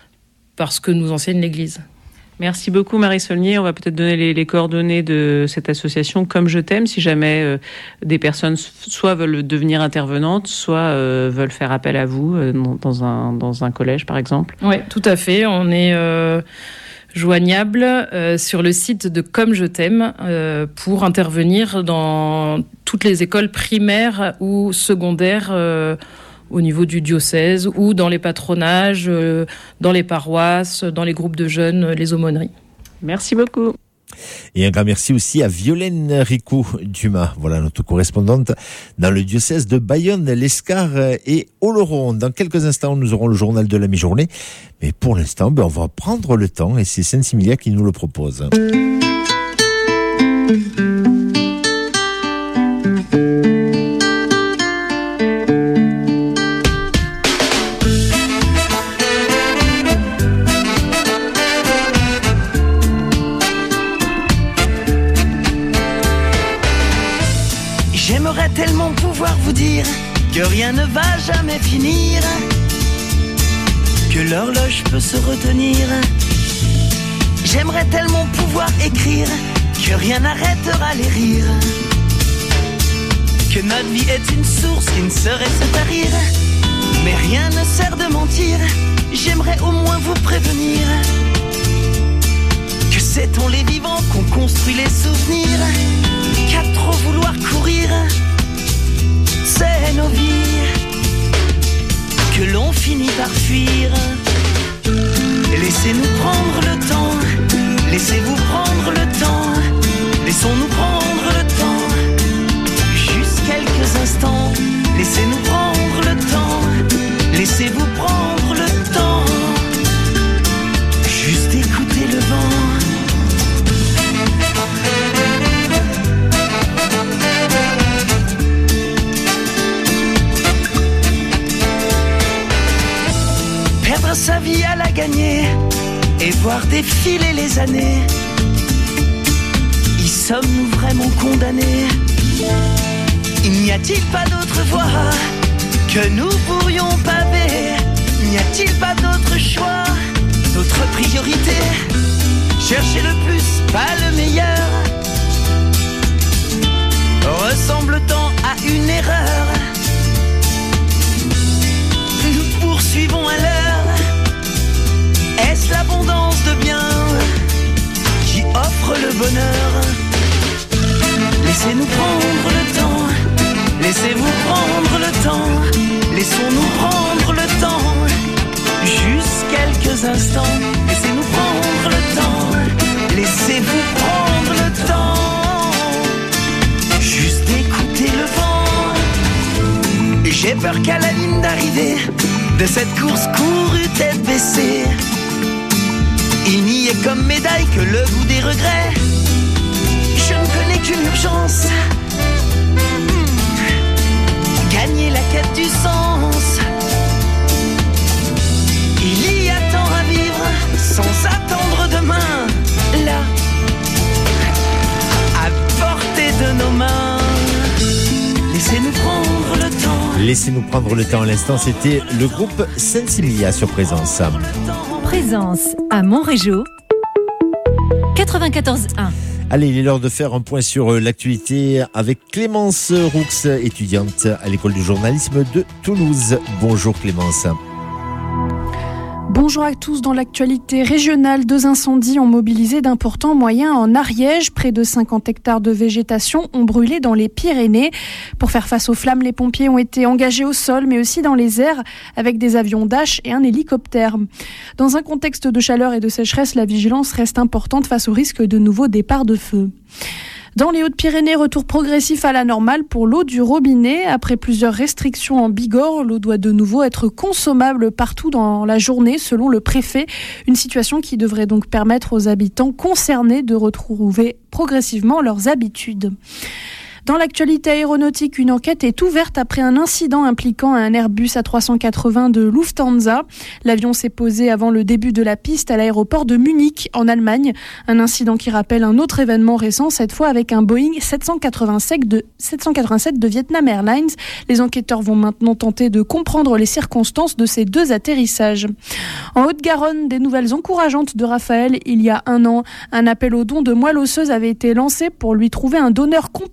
I: par ce que nous enseigne l'Église.
H: Merci beaucoup Marie Saulnier. On va peut-être donner les, les coordonnées de cette association Comme je t'aime si jamais euh, des personnes soit veulent devenir intervenantes, soit euh, veulent faire appel à vous euh, dans un dans un collège par exemple.
I: Oui, tout à fait. On est euh, joignable euh, sur le site de Comme je t'aime euh, pour intervenir dans toutes les écoles primaires ou secondaires euh, au niveau du diocèse ou dans les patronages, euh, dans les paroisses, dans les groupes de jeunes, les aumôneries.
H: Merci beaucoup.
C: Et un grand merci aussi à Violaine Ricou-Dumas, voilà notre correspondante dans le diocèse de Bayonne, l'Escar et Oloron. Dans quelques instants, nous aurons le journal de la mi-journée. Mais pour l'instant, ben, on va prendre le temps et c'est Saint-Similia qui nous le propose.
J: J'aimerais tellement pouvoir vous dire que rien ne va jamais finir, que l'horloge peut se retenir. J'aimerais tellement pouvoir écrire que rien n'arrêtera les rires, que notre vie est une source qui ne saurait se tarir. Mais rien ne sert de mentir, j'aimerais au moins vous prévenir que c'est en les vivants qu'on construit les souvenirs. Qu'à trop vouloir courir, c'est nos vies que l'on finit par fuir. Laissez-nous prendre le temps, laissez-vous prendre le temps, laissons-nous prendre le temps, juste quelques instants. Laissez-nous prendre le temps, laissez-vous prendre le temps, juste écouter le vent. Perdre sa vie à la gagner et voir défiler les années. Y sommes-nous vraiment condamnés? N'y a-t-il pas d'autre voie que nous pourrions paver? N'y a-t-il pas d'autre choix, d'autres priorités? Chercher le plus, pas le meilleur, ressemble-t-on à une erreur? Nous poursuivons à l'heure. Est-ce l'abondance de biens qui offre le bonheur? Laissez-nous prendre le temps, laissez-vous prendre le temps, laissons-nous prendre le temps, juste quelques instants. Laissez-nous prendre le temps, laissez-vous prendre le temps, juste écouter le vent. J'ai peur qu'à la ligne d'arrivée de cette course courue tête baissée, il n'y ait comme médaille que le goût des regrets. Je ne connais qu'une urgence, gagner la quête du sens. Il y a tant à vivre sans attendre demain, là, à portée de nos mains. Laissez-nous prendre le temps.
C: Laissez-nous prendre le temps. À l'instant, c'était le groupe Saint-Similia sur Présence.
B: Présence à Montrégeau, quatre-vingt-quatorze un.
C: Allez, il est l'heure de faire un point sur l'actualité avec Clémence Roux, étudiante à l'école du journalisme de Toulouse. Bonjour Clémence.
K: Bonjour à tous. Dans l'actualité régionale, deux incendies ont mobilisé d'importants moyens en Ariège. Près de cinquante hectares de végétation ont brûlé dans les Pyrénées. Pour faire face aux flammes, les pompiers ont été engagés au sol, mais aussi dans les airs, avec des avions Dash et un hélicoptère. Dans un contexte de chaleur et de sécheresse, la vigilance reste importante face au risque de nouveaux départs de feu. Dans les Hautes-Pyrénées, retour progressif à la normale pour l'eau du robinet. Après plusieurs restrictions en Bigorre, l'eau doit de nouveau être consommable partout dans la journée, selon le préfet. Une situation qui devrait donc permettre aux habitants concernés de retrouver progressivement leurs habitudes. Dans l'actualité aéronautique, une enquête est ouverte après un incident impliquant un Airbus A trois cent quatre-vingts de Lufthansa. L'avion s'est posé avant le début de la piste à l'aéroport de Munich, en Allemagne. Un incident qui rappelle un autre événement récent, cette fois avec un Boeing sept cent quatre-vingt-sept de, sept cent quatre-vingt-sept de Vietnam Airlines. Les enquêteurs vont maintenant tenter de comprendre les circonstances de ces deux atterrissages. En Haute-Garonne, des nouvelles encourageantes de Raphaël. Il y a un an, un appel aux dons de moelle osseuse avait été lancé pour lui trouver un donneur compatible.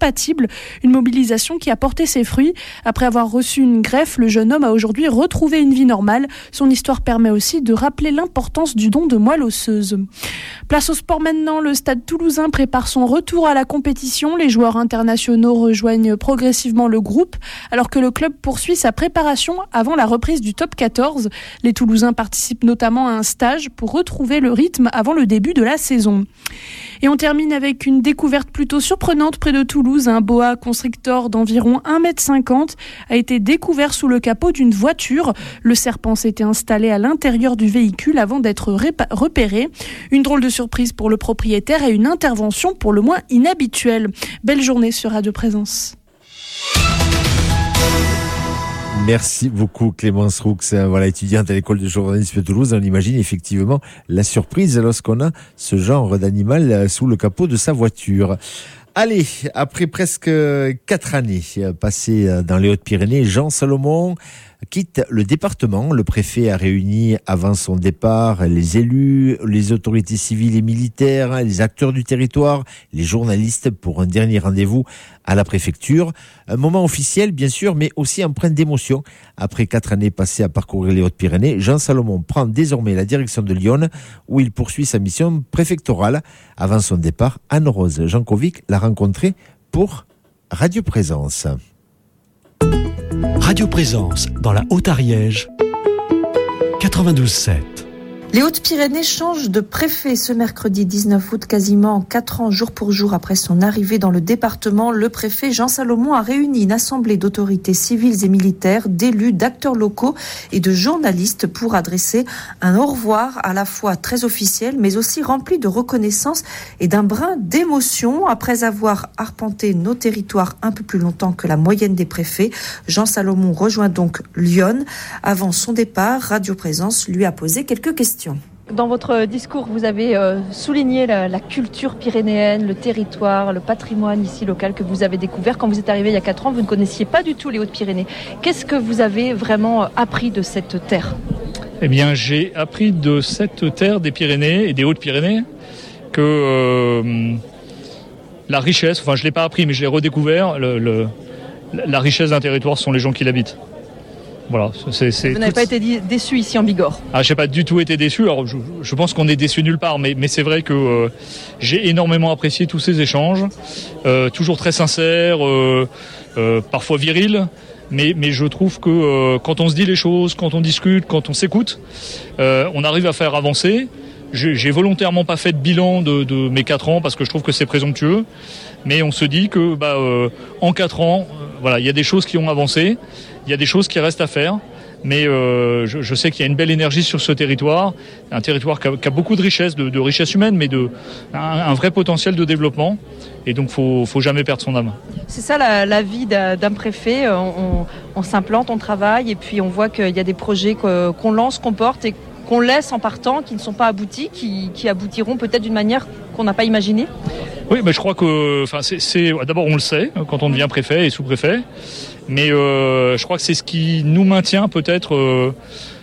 K: possible. Une mobilisation qui a porté ses fruits. Après avoir reçu une greffe, le jeune homme a aujourd'hui retrouvé une vie normale. Son histoire permet aussi de rappeler l'importance du don de moelle osseuse. Place au sport maintenant. Le Stade toulousain prépare son retour à la compétition. Les joueurs internationaux rejoignent progressivement le groupe alors que le club poursuit sa préparation avant la reprise du top quatorze. Les Toulousains participent notamment à un stage pour retrouver le rythme avant le début de la saison. Et on termine avec une découverte plutôt surprenante près de Toulouse. Un boa constrictor d'environ un mètre cinquante a été découvert sous le capot d'une voiture. Le serpent s'était installé à l'intérieur du véhicule avant d'être répa- repéré. Une drôle de surprise pour le propriétaire et une intervention pour le moins inhabituelle. Belle journée sur Radio Présence.
C: Merci beaucoup Clémence Roux, voilà, étudiante à l'école de journalisme de Toulouse. On imagine effectivement la surprise lorsqu'on a ce genre d'animal sous le capot de sa voiture. Allez, après presque quatre années passées dans les Hautes-Pyrénées, Jean Salomon quitte le département. Le préfet a réuni avant son départ les élus, les autorités civiles et militaires, les acteurs du territoire, les journalistes pour un dernier rendez-vous à la préfecture. Un moment officiel, bien sûr, mais aussi empreint d'émotion. Après quatre années passées à parcourir les Hautes-Pyrénées, Jean Salomon prend désormais la direction de Lyon, où il poursuit sa mission préfectorale. Avant son départ, Anne-Rose Jankovic l'a rencontré pour Radio Présence.
D: Radio Présence dans la Haute-Ariège, quatre-vingt-douze sept.
E: Les Hautes-Pyrénées changent de préfet ce mercredi dix-neuf août, quasiment quatre ans jour pour jour après son arrivée dans le département. Le préfet Jean Salomon a réuni une assemblée d'autorités civiles et militaires, d'élus, d'acteurs locaux et de journalistes pour adresser un au revoir à la fois très officiel mais aussi rempli de reconnaissance et d'un brin d'émotion. Après avoir arpenté nos territoires un peu plus longtemps que la moyenne des préfets, Jean Salomon rejoint donc Lyon. Avant son départ, Radio Présence lui a posé quelques questions. Dans votre discours, vous avez euh, souligné la, la culture pyrénéenne, le territoire, le patrimoine ici local que vous avez découvert. Quand vous êtes arrivé il y a quatre ans, vous ne connaissiez pas du tout les Hautes-Pyrénées. Qu'est-ce que vous avez vraiment appris de cette terre ?
L: Eh bien, j'ai appris de cette terre des Pyrénées et des Hautes-Pyrénées que euh, la richesse, enfin je ne l'ai pas appris mais je l'ai redécouvert, le, le, la richesse d'un territoire ce sont les gens qui l'habitent. Voilà, c'est, c'est
E: Vous n'avez
L: tout...
E: pas été déçu ici en Bigorre ?
L: Ah, je n'ai pas du tout été déçu. Alors, je, je pense qu'on est déçu nulle part, mais, mais c'est vrai que euh, j'ai énormément apprécié tous ces échanges, euh, toujours très sincères, euh, euh, parfois virils, mais, mais je trouve que euh, quand on se dit les choses, quand on discute, quand on s'écoute, euh, on arrive à faire avancer. J'ai, j'ai volontairement pas fait de bilan de, de mes quatre ans parce que je trouve que c'est présomptueux, mais on se dit que bah, euh, en quatre ans, euh, voilà, il y a des choses qui ont avancé. Il y a des choses qui restent à faire, mais euh, je, je sais qu'il y a une belle énergie sur ce territoire, un territoire qui a, qui a beaucoup de richesses, de, de richesses humaines, mais de, un, un vrai potentiel de développement. Et donc, faut, faut jamais perdre son âme.
E: C'est ça la, la vie d'un, d'un préfet. On, on, on s'implante, on travaille, et puis on voit qu'il y a des projets que, qu'on lance, qu'on porte et qu'on laisse en partant, qui ne sont pas aboutis, qui, qui aboutiront peut-être d'une manière qu'on n'a pas imaginée.
L: Oui, mais je crois que, enfin, c'est, c'est d'abord on le sait quand on devient préfet et sous-préfet. Mais euh, je crois que c'est ce qui nous maintient peut-être euh,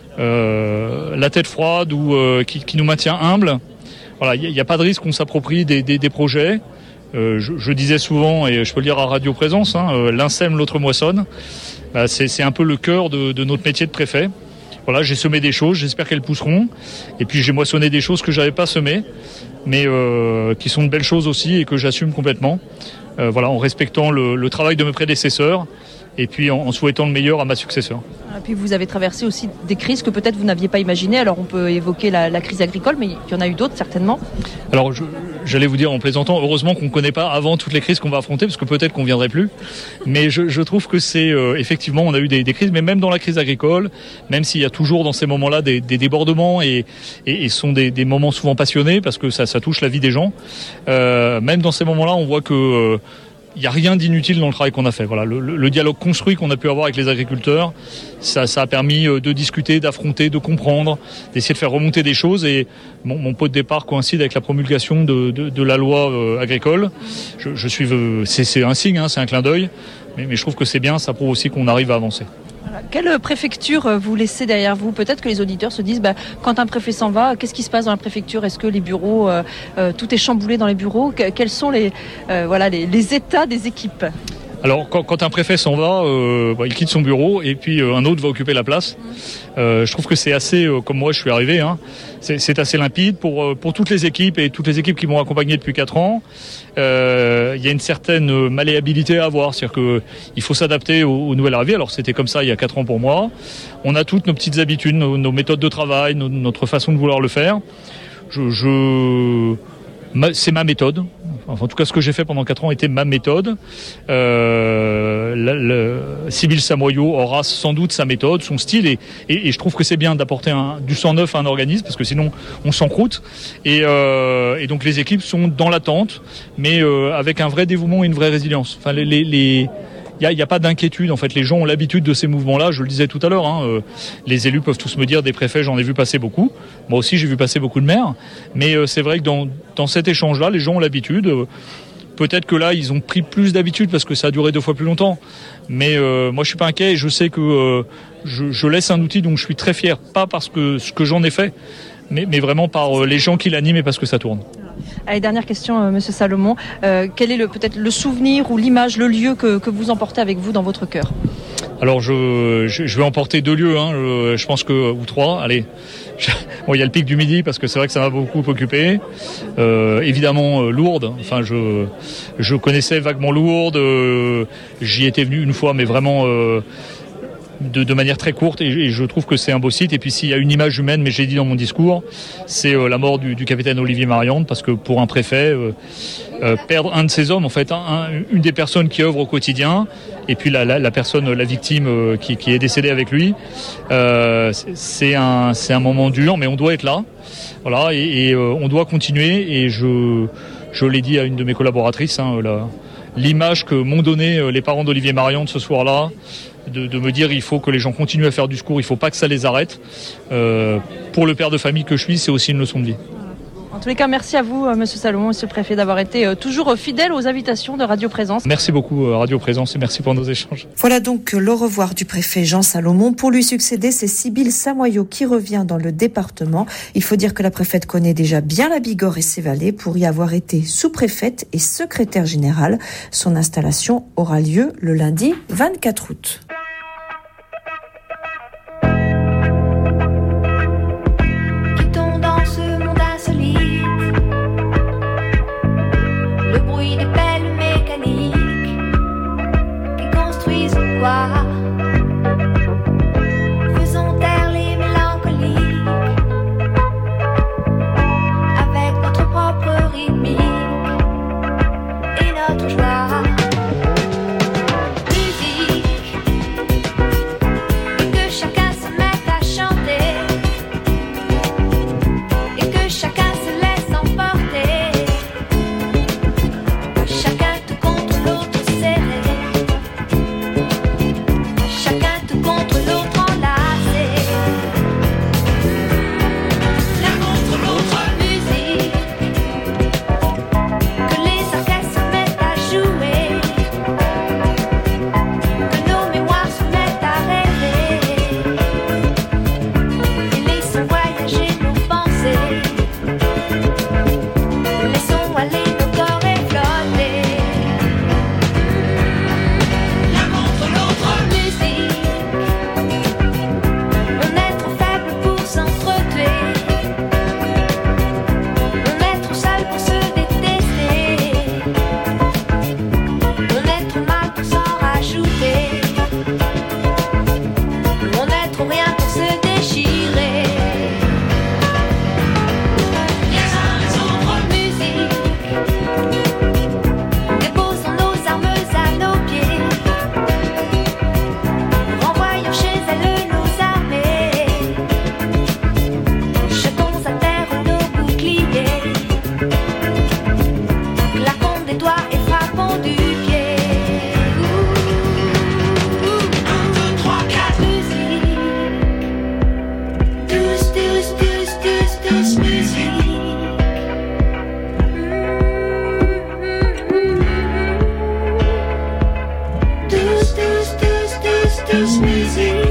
L: euh, la tête froide ou euh, qui, qui nous maintient humbles. Voilà, il n'y a, a pas de risque qu'on s'approprie des, des, des projets. Euh, je, je disais souvent, et je peux le dire à Radio Présence, hein, euh, l'un sème, l'autre moissonne. Bah, c'est, c'est un peu le cœur de, de notre métier de préfet. Voilà, j'ai semé des choses, j'espère qu'elles pousseront. Et puis j'ai moissonné des choses que j'avais pas semées, mais euh, qui sont de belles choses aussi et que j'assume complètement. Euh, voilà, en respectant le, le travail de mes prédécesseurs. Et puis en, en souhaitant le meilleur à ma successeur.
E: Et puis vous avez traversé aussi des crises que peut-être vous n'aviez pas imaginées. Alors on peut évoquer la, la crise agricole, mais il y en a eu d'autres certainement.
L: Alors je, j'allais vous dire en plaisantant, heureusement qu'on ne connaît pas avant toutes les crises qu'on va affronter, parce que peut-être qu'on ne viendrait plus. Mais je, je trouve que c'est euh, effectivement, on a eu des, des crises, mais même dans la crise agricole, même s'il y a toujours dans ces moments-là des, des débordements et, et, et sont des, des moments souvent passionnés, parce que ça, ça touche la vie des gens, euh, même dans ces moments-là, on voit que... Euh, il n'y a rien d'inutile dans le travail qu'on a fait. Voilà, le, le dialogue construit qu'on a pu avoir avec les agriculteurs, ça, ça a permis de discuter, d'affronter, de comprendre, d'essayer de faire remonter des choses. Et mon, mon pot de départ coïncide avec la promulgation de, de, de la loi euh, agricole. Je, je suis, euh, c'est, c'est un signe, hein, c'est un clin d'œil, mais, mais je trouve que c'est bien, ça prouve aussi qu'on arrive à avancer.
E: Voilà. Quelle préfecture vous laissez derrière vous? Peut-être que les auditeurs se disent, bah, quand un préfet s'en va, qu'est-ce qui se passe dans la préfecture? Est-ce que les bureaux, euh, euh, tout est chamboulé dans les bureaux? Quels sont les, euh, voilà, les, les états des équipes?
L: Alors quand, quand un préfet s'en va, euh, bah, il quitte son bureau et puis euh, un autre va occuper la place. Euh, je trouve que c'est assez, euh, comme moi je suis arrivé, hein, c'est, c'est assez limpide pour, euh, pour toutes les équipes et toutes les équipes qui m'ont accompagné depuis quatre ans. Euh, il y a une certaine malléabilité à avoir, c'est-à-dire que il faut s'adapter aux, aux nouvelles arrivées. Alors c'était comme ça il y a quatre ans pour moi. On a toutes nos petites habitudes, nos, nos méthodes de travail, nos, notre façon de vouloir le faire. Je, je ma, c'est ma méthode. Enfin, en tout cas, ce que j'ai fait pendant quatre ans était ma méthode. Euh, le, le, Sybille Samoyau aura sans doute sa méthode, son style, et, et, et je trouve que c'est bien d'apporter un, du sang neuf à un organisme, parce que sinon on s'encroute. Et, euh, et donc les équipes sont dans l'attente, mais euh, avec un vrai dévouement et une vraie résilience. Enfin, les, les, les Il n'y a, y a pas d'inquiétude, en fait. Les gens ont l'habitude de ces mouvements-là. Je le disais tout à l'heure, hein, euh, les élus peuvent tous me dire, des préfets, j'en ai vu passer beaucoup. Moi aussi, j'ai vu passer beaucoup de maires. Mais euh, c'est vrai que dans, dans cet échange-là, les gens ont l'habitude. Euh, peut-être que là, ils ont pris plus d'habitude parce que ça a duré deux fois plus longtemps. Mais euh, moi, je suis pas inquiet. Et je sais que euh, je, je laisse un outil dont je suis très fier. Pas parce que ce que j'en ai fait, mais, mais vraiment par euh, les gens qui l'animent et parce que ça tourne.
E: Allez, dernière question, euh, Monsieur Salomon. Euh, quel est le, peut-être le souvenir ou l'image, le lieu que, que vous emportez avec vous dans votre cœur?
L: Alors, je, je, je vais emporter deux lieux, hein, je, je pense que, ou trois, allez. Je, bon, il y a le Pic du Midi, parce que c'est vrai que ça m'a beaucoup occupé. Euh, évidemment, euh, Lourdes. Enfin, je, je connaissais vaguement Lourdes. Euh, j'y étais venu une fois, mais vraiment... Euh, De, de manière très courte, et, et je trouve que c'est un beau site. Et puis s'il y a une image humaine, mais j'ai dit dans mon discours, c'est euh, la mort du, du capitaine Olivier Mariante, parce que pour un préfet, euh, euh, perdre un de ses hommes, en fait, un, un, une des personnes qui œuvre au quotidien, et puis la, la, la personne, la victime euh, qui, qui est décédée avec lui, euh, c'est un, c'est un moment dur, mais on doit être là, voilà, et, et euh, on doit continuer. Et je, je l'ai dit à une de mes collaboratrices, hein, la, l'image que m'ont donné les parents d'Olivier Mariante ce soir-là. De, de me dire il faut que les gens continuent à faire du secours, il ne faut pas que ça les arrête. Euh, pour le père de famille que je suis, c'est aussi une leçon de vie.
E: En tous les cas, merci à vous, Monsieur Salomon, Monsieur le Préfet, d'avoir été euh, toujours fidèle aux invitations de Radio Présence.
L: Merci beaucoup, euh, Radio Présence, et merci pour nos échanges.
M: Voilà donc le revoir du préfet Jean Salomon. Pour lui succéder, c'est Sybille Samoyau qui revient dans le département. Il faut dire que la préfète connaît déjà bien la Bigorre et ses vallées pour y avoir été sous-préfète et secrétaire générale. Son installation aura lieu le lundi vingt-quatre août.
G: Faisons taire les mélancoliques avec notre propre rythmique et notre joie. Musique, et que chacun se mette à chanter, et que chacun se laisse emporter, chacun tout contre l'autre serré. Chacun tout contre l'autre enlacé. L'un contre l'autre. Musique. Que les orchestres se mettent à jouer. Que nos mémoires se mettent à rêver. Et laissons voyager nos pensées. Laissons aller nos corps et flotter. L'un contre l'autre. Musique. On est trop faible pour s'entretuer. On est trop seul pour se détester. On est trop mal pour s'en rajouter. On est trop rien pour se déchirer. Les uns les autres. Musique. Déposons nos armes à nos pieds. Renvoyons chez elles nos armées. Jetons à terre nos boucliers. Claquons des doigts et frappons du pied. Un, deux, trois, quatre. Musique. Tous, tous, tous, tous, tous, musique. Tous, tous, tous, tous, tous, musique.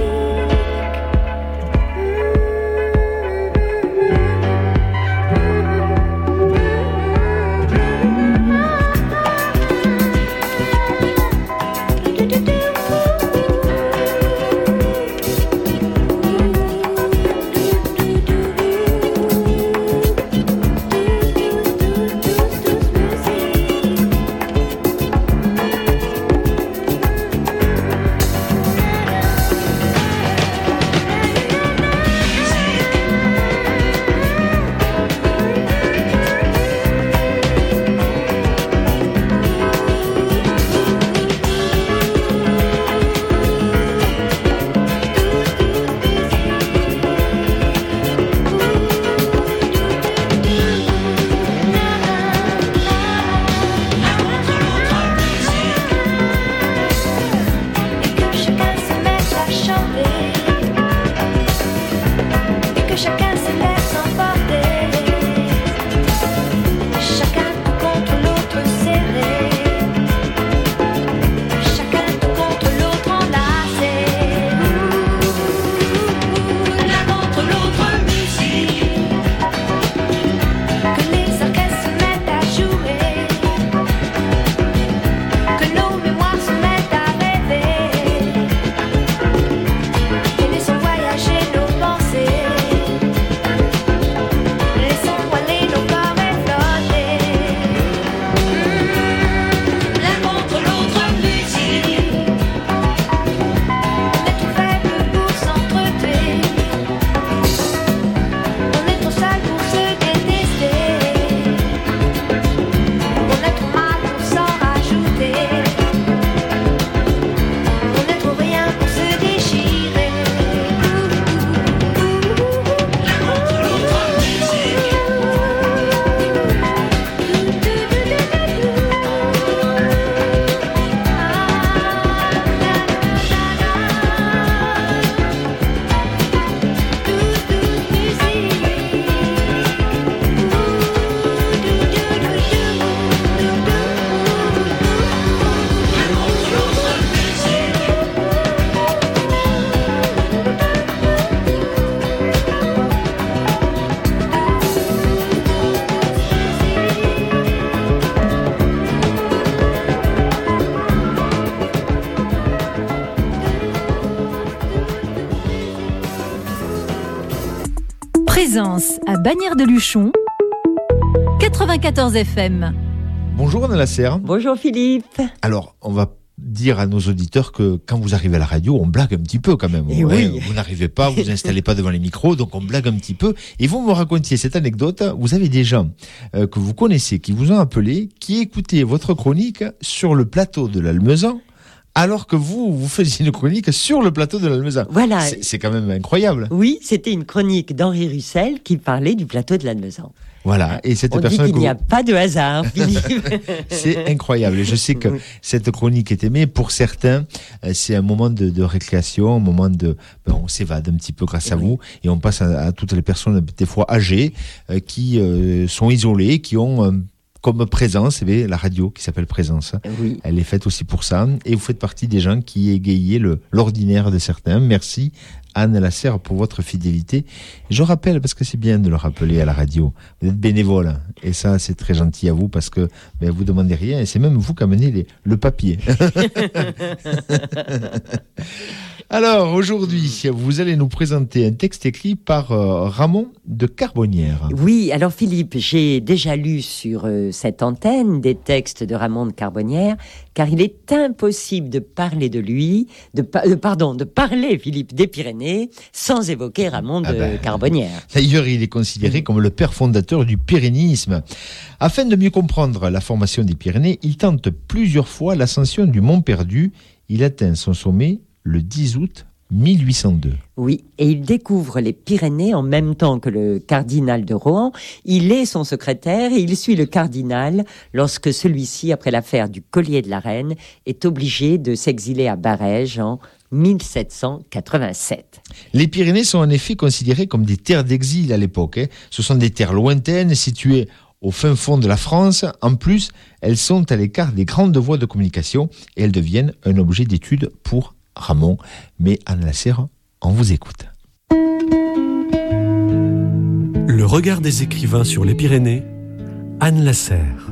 B: Présence à Bagnères de Luchon, quatre-vingt-quatorze F M.
C: Bonjour Anna Lasserre.
N: Bonjour Philippe.
C: Alors, on va dire à nos auditeurs que quand vous arrivez à la radio, on blague un petit peu quand même.
N: Et
C: ouais,
N: oui.
C: Vous n'arrivez pas, vous installez pas devant les micros, donc on blague un petit peu. Et vous me racontiez cette anecdote. Vous avez des gens euh, que vous connaissez, qui vous ont appelé, qui écoutaient votre chronique sur le plateau de l'Almezan, alors que vous, vous faisiez une chronique sur le plateau de l'Almezan.
N: Voilà.
C: C'est, c'est quand même incroyable.
N: Oui, c'était une chronique d'Henri Russell qui parlait du plateau de l'Almezan.
C: Voilà, et cette
N: On
C: personne
N: dit qu'il
C: que
N: n'y
C: vous...
N: a pas de hasard, Philippe.
C: C'est incroyable. Et je sais que cette chronique est aimée. Pour certains, euh, c'est un moment de, de récréation, un moment de... Ben, on s'évade un petit peu grâce à vous. Et on passe à, à toutes les personnes, des fois âgées, euh, qui euh, sont isolées, qui ont... Euh, comme Présence, la radio qui s'appelle Présence.
N: Oui.
C: Elle est faite aussi pour ça. Et vous faites partie des gens qui égayez le, l'ordinaire de certains. Merci Anne Lasserre pour votre fidélité. Je rappelle, parce que c'est bien de le rappeler à la radio, vous êtes bénévole. Et ça, c'est très gentil à vous parce que ben, vous ne demandez rien et c'est même vous qui amenez les, le papier. Alors, aujourd'hui, vous allez nous présenter un texte écrit par euh, Ramon de Carbonnières.
N: Oui, alors Philippe, j'ai déjà lu sur euh, cette antenne des textes de Ramon de Carbonnières, car il est impossible de parler de lui, de, euh, pardon, de parler, Philippe, des Pyrénées, sans évoquer Ramon de ah ben, Carbonnières.
C: D'ailleurs, il est considéré comme le père fondateur du pyrénéisme. Afin de mieux comprendre la formation des Pyrénées, il tente plusieurs fois l'ascension du Mont Perdu. Il atteint son sommet le dix août mille huit cent deux.
N: Oui, et il découvre les Pyrénées en même temps que le cardinal de Rohan. Il est son secrétaire et il suit le cardinal lorsque celui-ci, après l'affaire du collier de la reine, est obligé de s'exiler à Barèges en mille sept cent quatre-vingt-sept.
C: Les Pyrénées sont en effet considérées comme des terres d'exil à l'époque. Hein. Ce sont des terres lointaines situées au fin fond de la France. En plus, elles sont à l'écart des grandes voies de communication et elles deviennent un objet d'étude pour Ramon. Mais Anne Lasserre, on vous écoute.
D: Le regard des écrivains sur les Pyrénées, Anne Lasserre.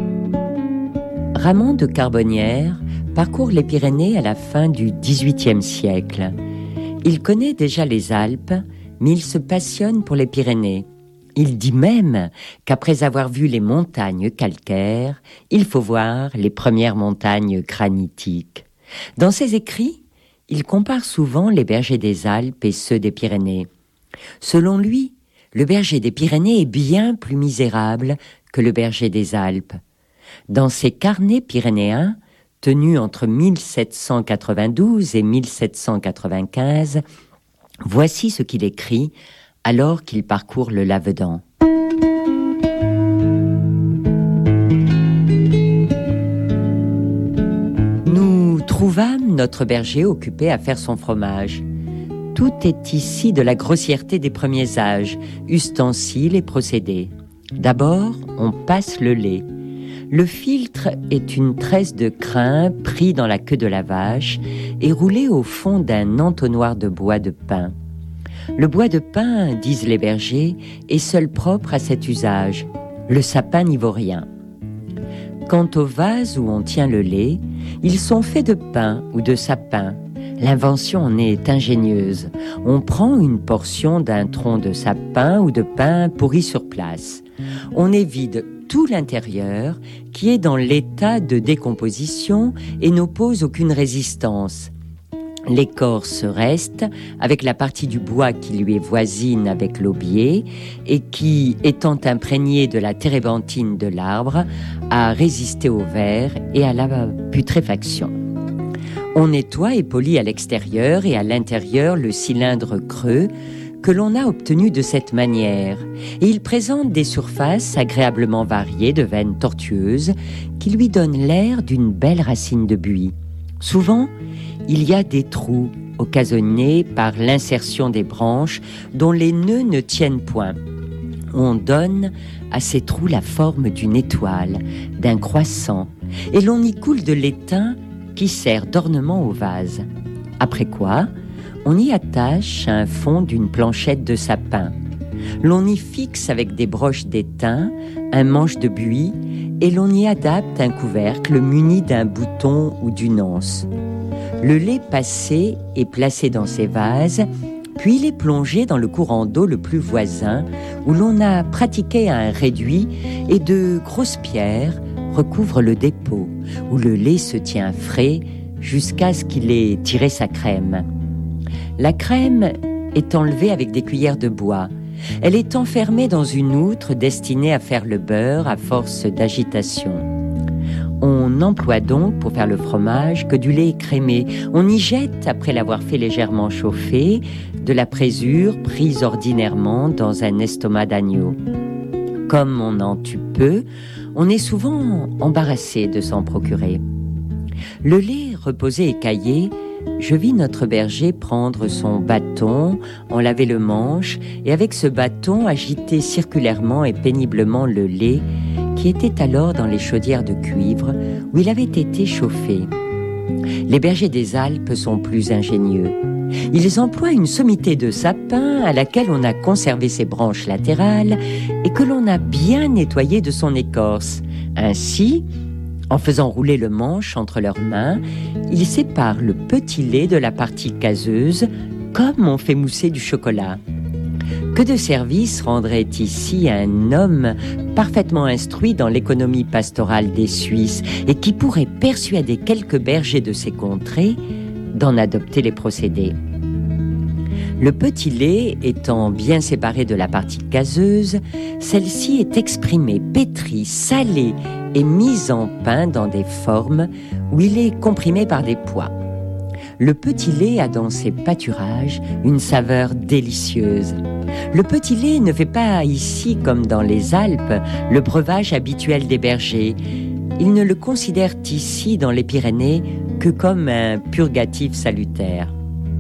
N: Ramon de Carbonnières parcourt les Pyrénées à la fin du dix-huitième siècle. Il connaît déjà les Alpes, mais il se passionne pour les Pyrénées. Il dit même qu'après avoir vu les montagnes calcaires, il faut voir les premières montagnes granitiques. Dans ses écrits, il compare souvent les bergers des Alpes et ceux des Pyrénées. Selon lui, le berger des Pyrénées est bien plus misérable que le berger des Alpes. Dans ses carnets pyrénéens, tenus entre mille sept cent quatre-vingt-douze et mille sept cent quatre-vingt-quinze, voici ce qu'il écrit alors qu'il parcourt le Lavedan. Nous trouvâmes notre berger occupé à faire son fromage. Tout est ici de la grossièreté des premiers âges, ustensiles et procédés. D'abord, on passe le lait. Le filtre est une tresse de crin pris dans la queue de la vache et roulé au fond d'un entonnoir de bois de pin. Le bois de pin, disent les bergers, est seul propre à cet usage. Le sapin n'y vaut rien. Quant aux vases où on tient le lait, ils sont faits de pin ou de sapin. L'invention en est ingénieuse. On prend une portion d'un tronc de sapin ou de pin pourri sur place. On évide tout l'intérieur qui est dans l'état de décomposition et n'oppose aucune résistance. L'écorce reste avec la partie du bois qui lui est voisine avec l'aubier et qui, étant imprégnée de la térébenthine de l'arbre, a résisté au ver et à la putréfaction. On nettoie et polit à l'extérieur et à l'intérieur le cylindre creux que l'on a obtenu de cette manière. Et il présente des surfaces agréablement variées de veines tortueuses qui lui donnent l'air d'une belle racine de buis. Souvent, il y a des trous occasionnés par l'insertion des branches dont les nœuds ne tiennent point. On donne à ces trous la forme d'une étoile, d'un croissant, et l'on y coule de l'étain qui sert d'ornement au vase. Après quoi, on y attache un fond d'une planchette de sapin. L'on y fixe avec des broches d'étain un manche de buis et l'on y adapte un couvercle muni d'un bouton ou d'une anse. Le lait passé et placé dans ces vases Puis il est plongé dans le courant d'eau le plus voisin, où l'on a pratiqué un réduit et de grosses pierres recouvrent le dépôt, où le lait se tient frais jusqu'à ce qu'il ait tiré sa crème. La crème est enlevée avec des cuillères de bois. Elle est enfermée dans une outre destinée à faire le beurre à force d'agitation. On n'emploie donc pour faire le fromage que du lait écrémé. On y jette, après l'avoir fait légèrement chauffer, de la présure prise ordinairement dans un estomac d'agneau. Comme on en tue peu, on est souvent embarrassé de s'en procurer. Le lait reposé et caillé, je vis notre berger prendre son bâton, en laver le manche, et avec ce bâton agiter circulairement et péniblement le lait qui était alors dans les chaudières de cuivre où il avait été chauffé. Les bergers des Alpes sont plus ingénieux. Ils emploient une sommité de sapin à laquelle on a conservé ses branches latérales et que l'on a bien nettoyé de son écorce. Ainsi, en faisant rouler le manche entre leurs mains, ils séparent le petit lait de la partie caseuse comme on fait mousser du chocolat. Que de service rendrait ici un homme parfaitement instruit dans l'économie pastorale des Suisses et qui pourrait persuader quelques bergers de ces contrées d'en adopter les procédés. Le petit lait étant bien séparé de la partie caseuse, celle-ci est exprimée, pétrie, salée et mise en pain dans des formes où il est comprimé par des pois. Le petit lait a dans ses pâturages une saveur délicieuse. Le petit lait ne fait pas ici, comme dans les Alpes, le breuvage habituel des bergers. Ils ne le considèrent ici, dans les Pyrénées, que comme un purgatif salutaire.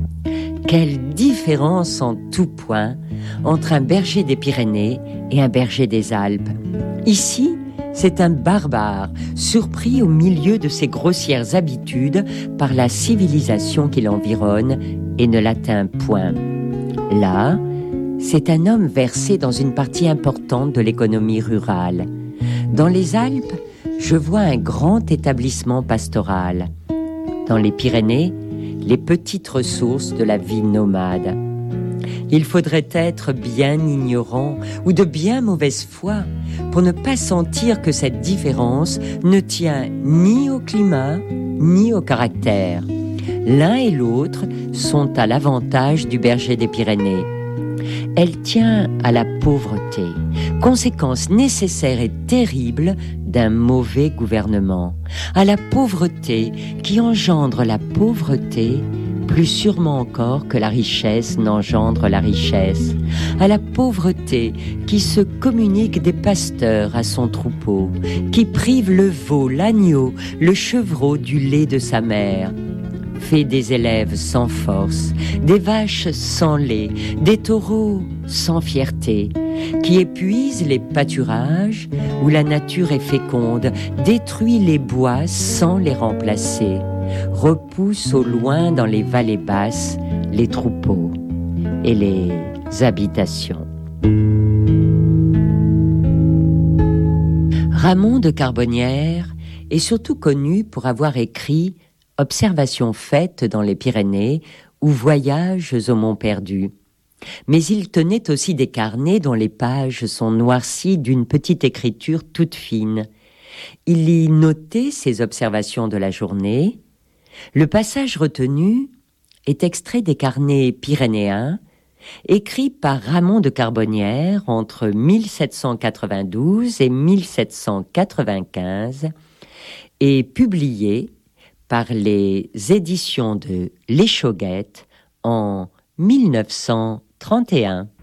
N: Quelle différence en tout point entre un berger des Pyrénées et un berger des Alpes. Ici, c'est un barbare, surpris au milieu de ses grossières habitudes par la civilisation qui l'environne et ne l'atteint point. Là, c'est un homme versé dans une partie importante de l'économie rurale. Dans les Alpes, je vois un grand établissement pastoral. Dans les Pyrénées, les petites ressources de la vie nomade. Il faudrait être bien ignorant ou de bien mauvaise foi pour ne pas sentir que cette différence ne tient ni au climat ni au caractère. L'un et l'autre sont à l'avantage du berger des Pyrénées. Elle tient à la pauvreté, conséquence nécessaire et terrible d'un mauvais gouvernement, à la pauvreté qui engendre la pauvreté, plus sûrement encore que la richesse n'engendre la richesse, à la pauvreté qui se communique des pasteurs à son troupeau, qui prive le veau, l'agneau, le chevreau du lait de sa mère, fait des élèves sans force, des vaches sans lait, des taureaux sans fierté, qui épuise les pâturages où la nature est féconde, détruit les bois sans les remplacer, repousse au loin dans les vallées basses les troupeaux et les habitations. Ramon de Carbonnières est surtout connu pour avoir écrit Observations faites dans les Pyrénées ou Voyages au Mont Perdu. Mais il tenait aussi des carnets dont les pages sont noircies d'une petite écriture toute fine. Il y notait ses observations de la journée. Le passage retenu est extrait des carnets pyrénéens, écrits par Ramon de Carbonnières entre mille sept cent quatre-vingt-douze et mille sept cent quatre-vingt-quinze et publié par les éditions de l'Échauguette en mille neuf cent trente et un.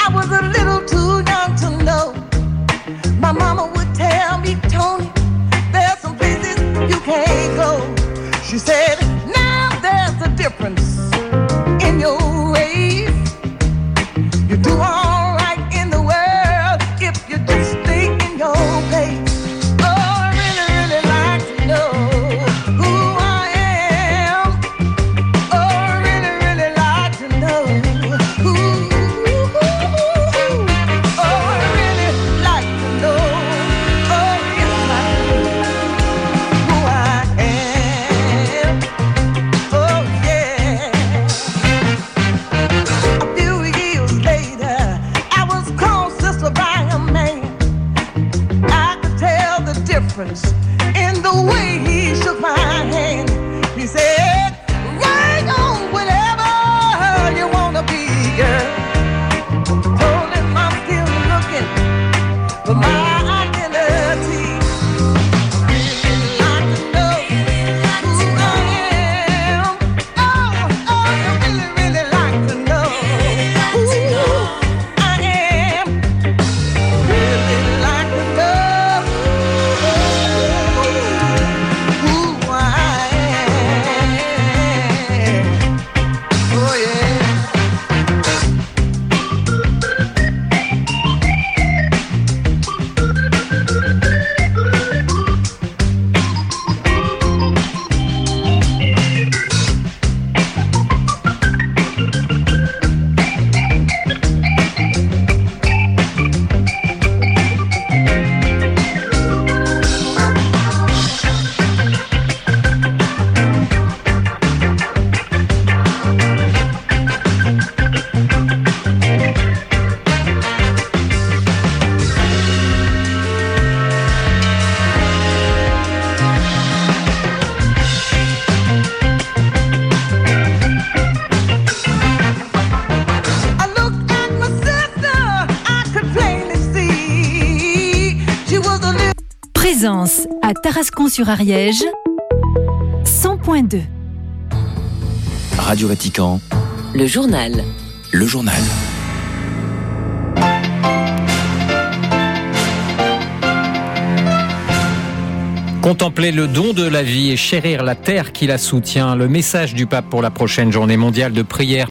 J: My mama would tell me, Tony, can't go. She said, now there's a difference in your ways. You do all right in the world if you just stay in your place. Oh, I really, really like to know who I am. Oh, I really, really like to know who. Oh, I really like to know. Oh, yes, I do. Who I am. Oh, yeah. A few years later, I was called sister by a man. I could tell the difference in the way he shook my hand. He said, right on, whatever you wanna be, girl. Told him I'm still looking for my identity. Really like to know who I am. Oh, oh, I really, really like to know who I am. Really like to know who I am. Oh, yeah. I looked at my sister, I could plainly see she was a little.
B: Présence à Tarascon-sur-Ariège, cent point deux.
O: Radio Vatican,
N: Le journal.
O: le journal.
P: Contempler le don de la vie et chérir la terre qui la soutient, le message du pape pour la prochaine journée mondiale de prière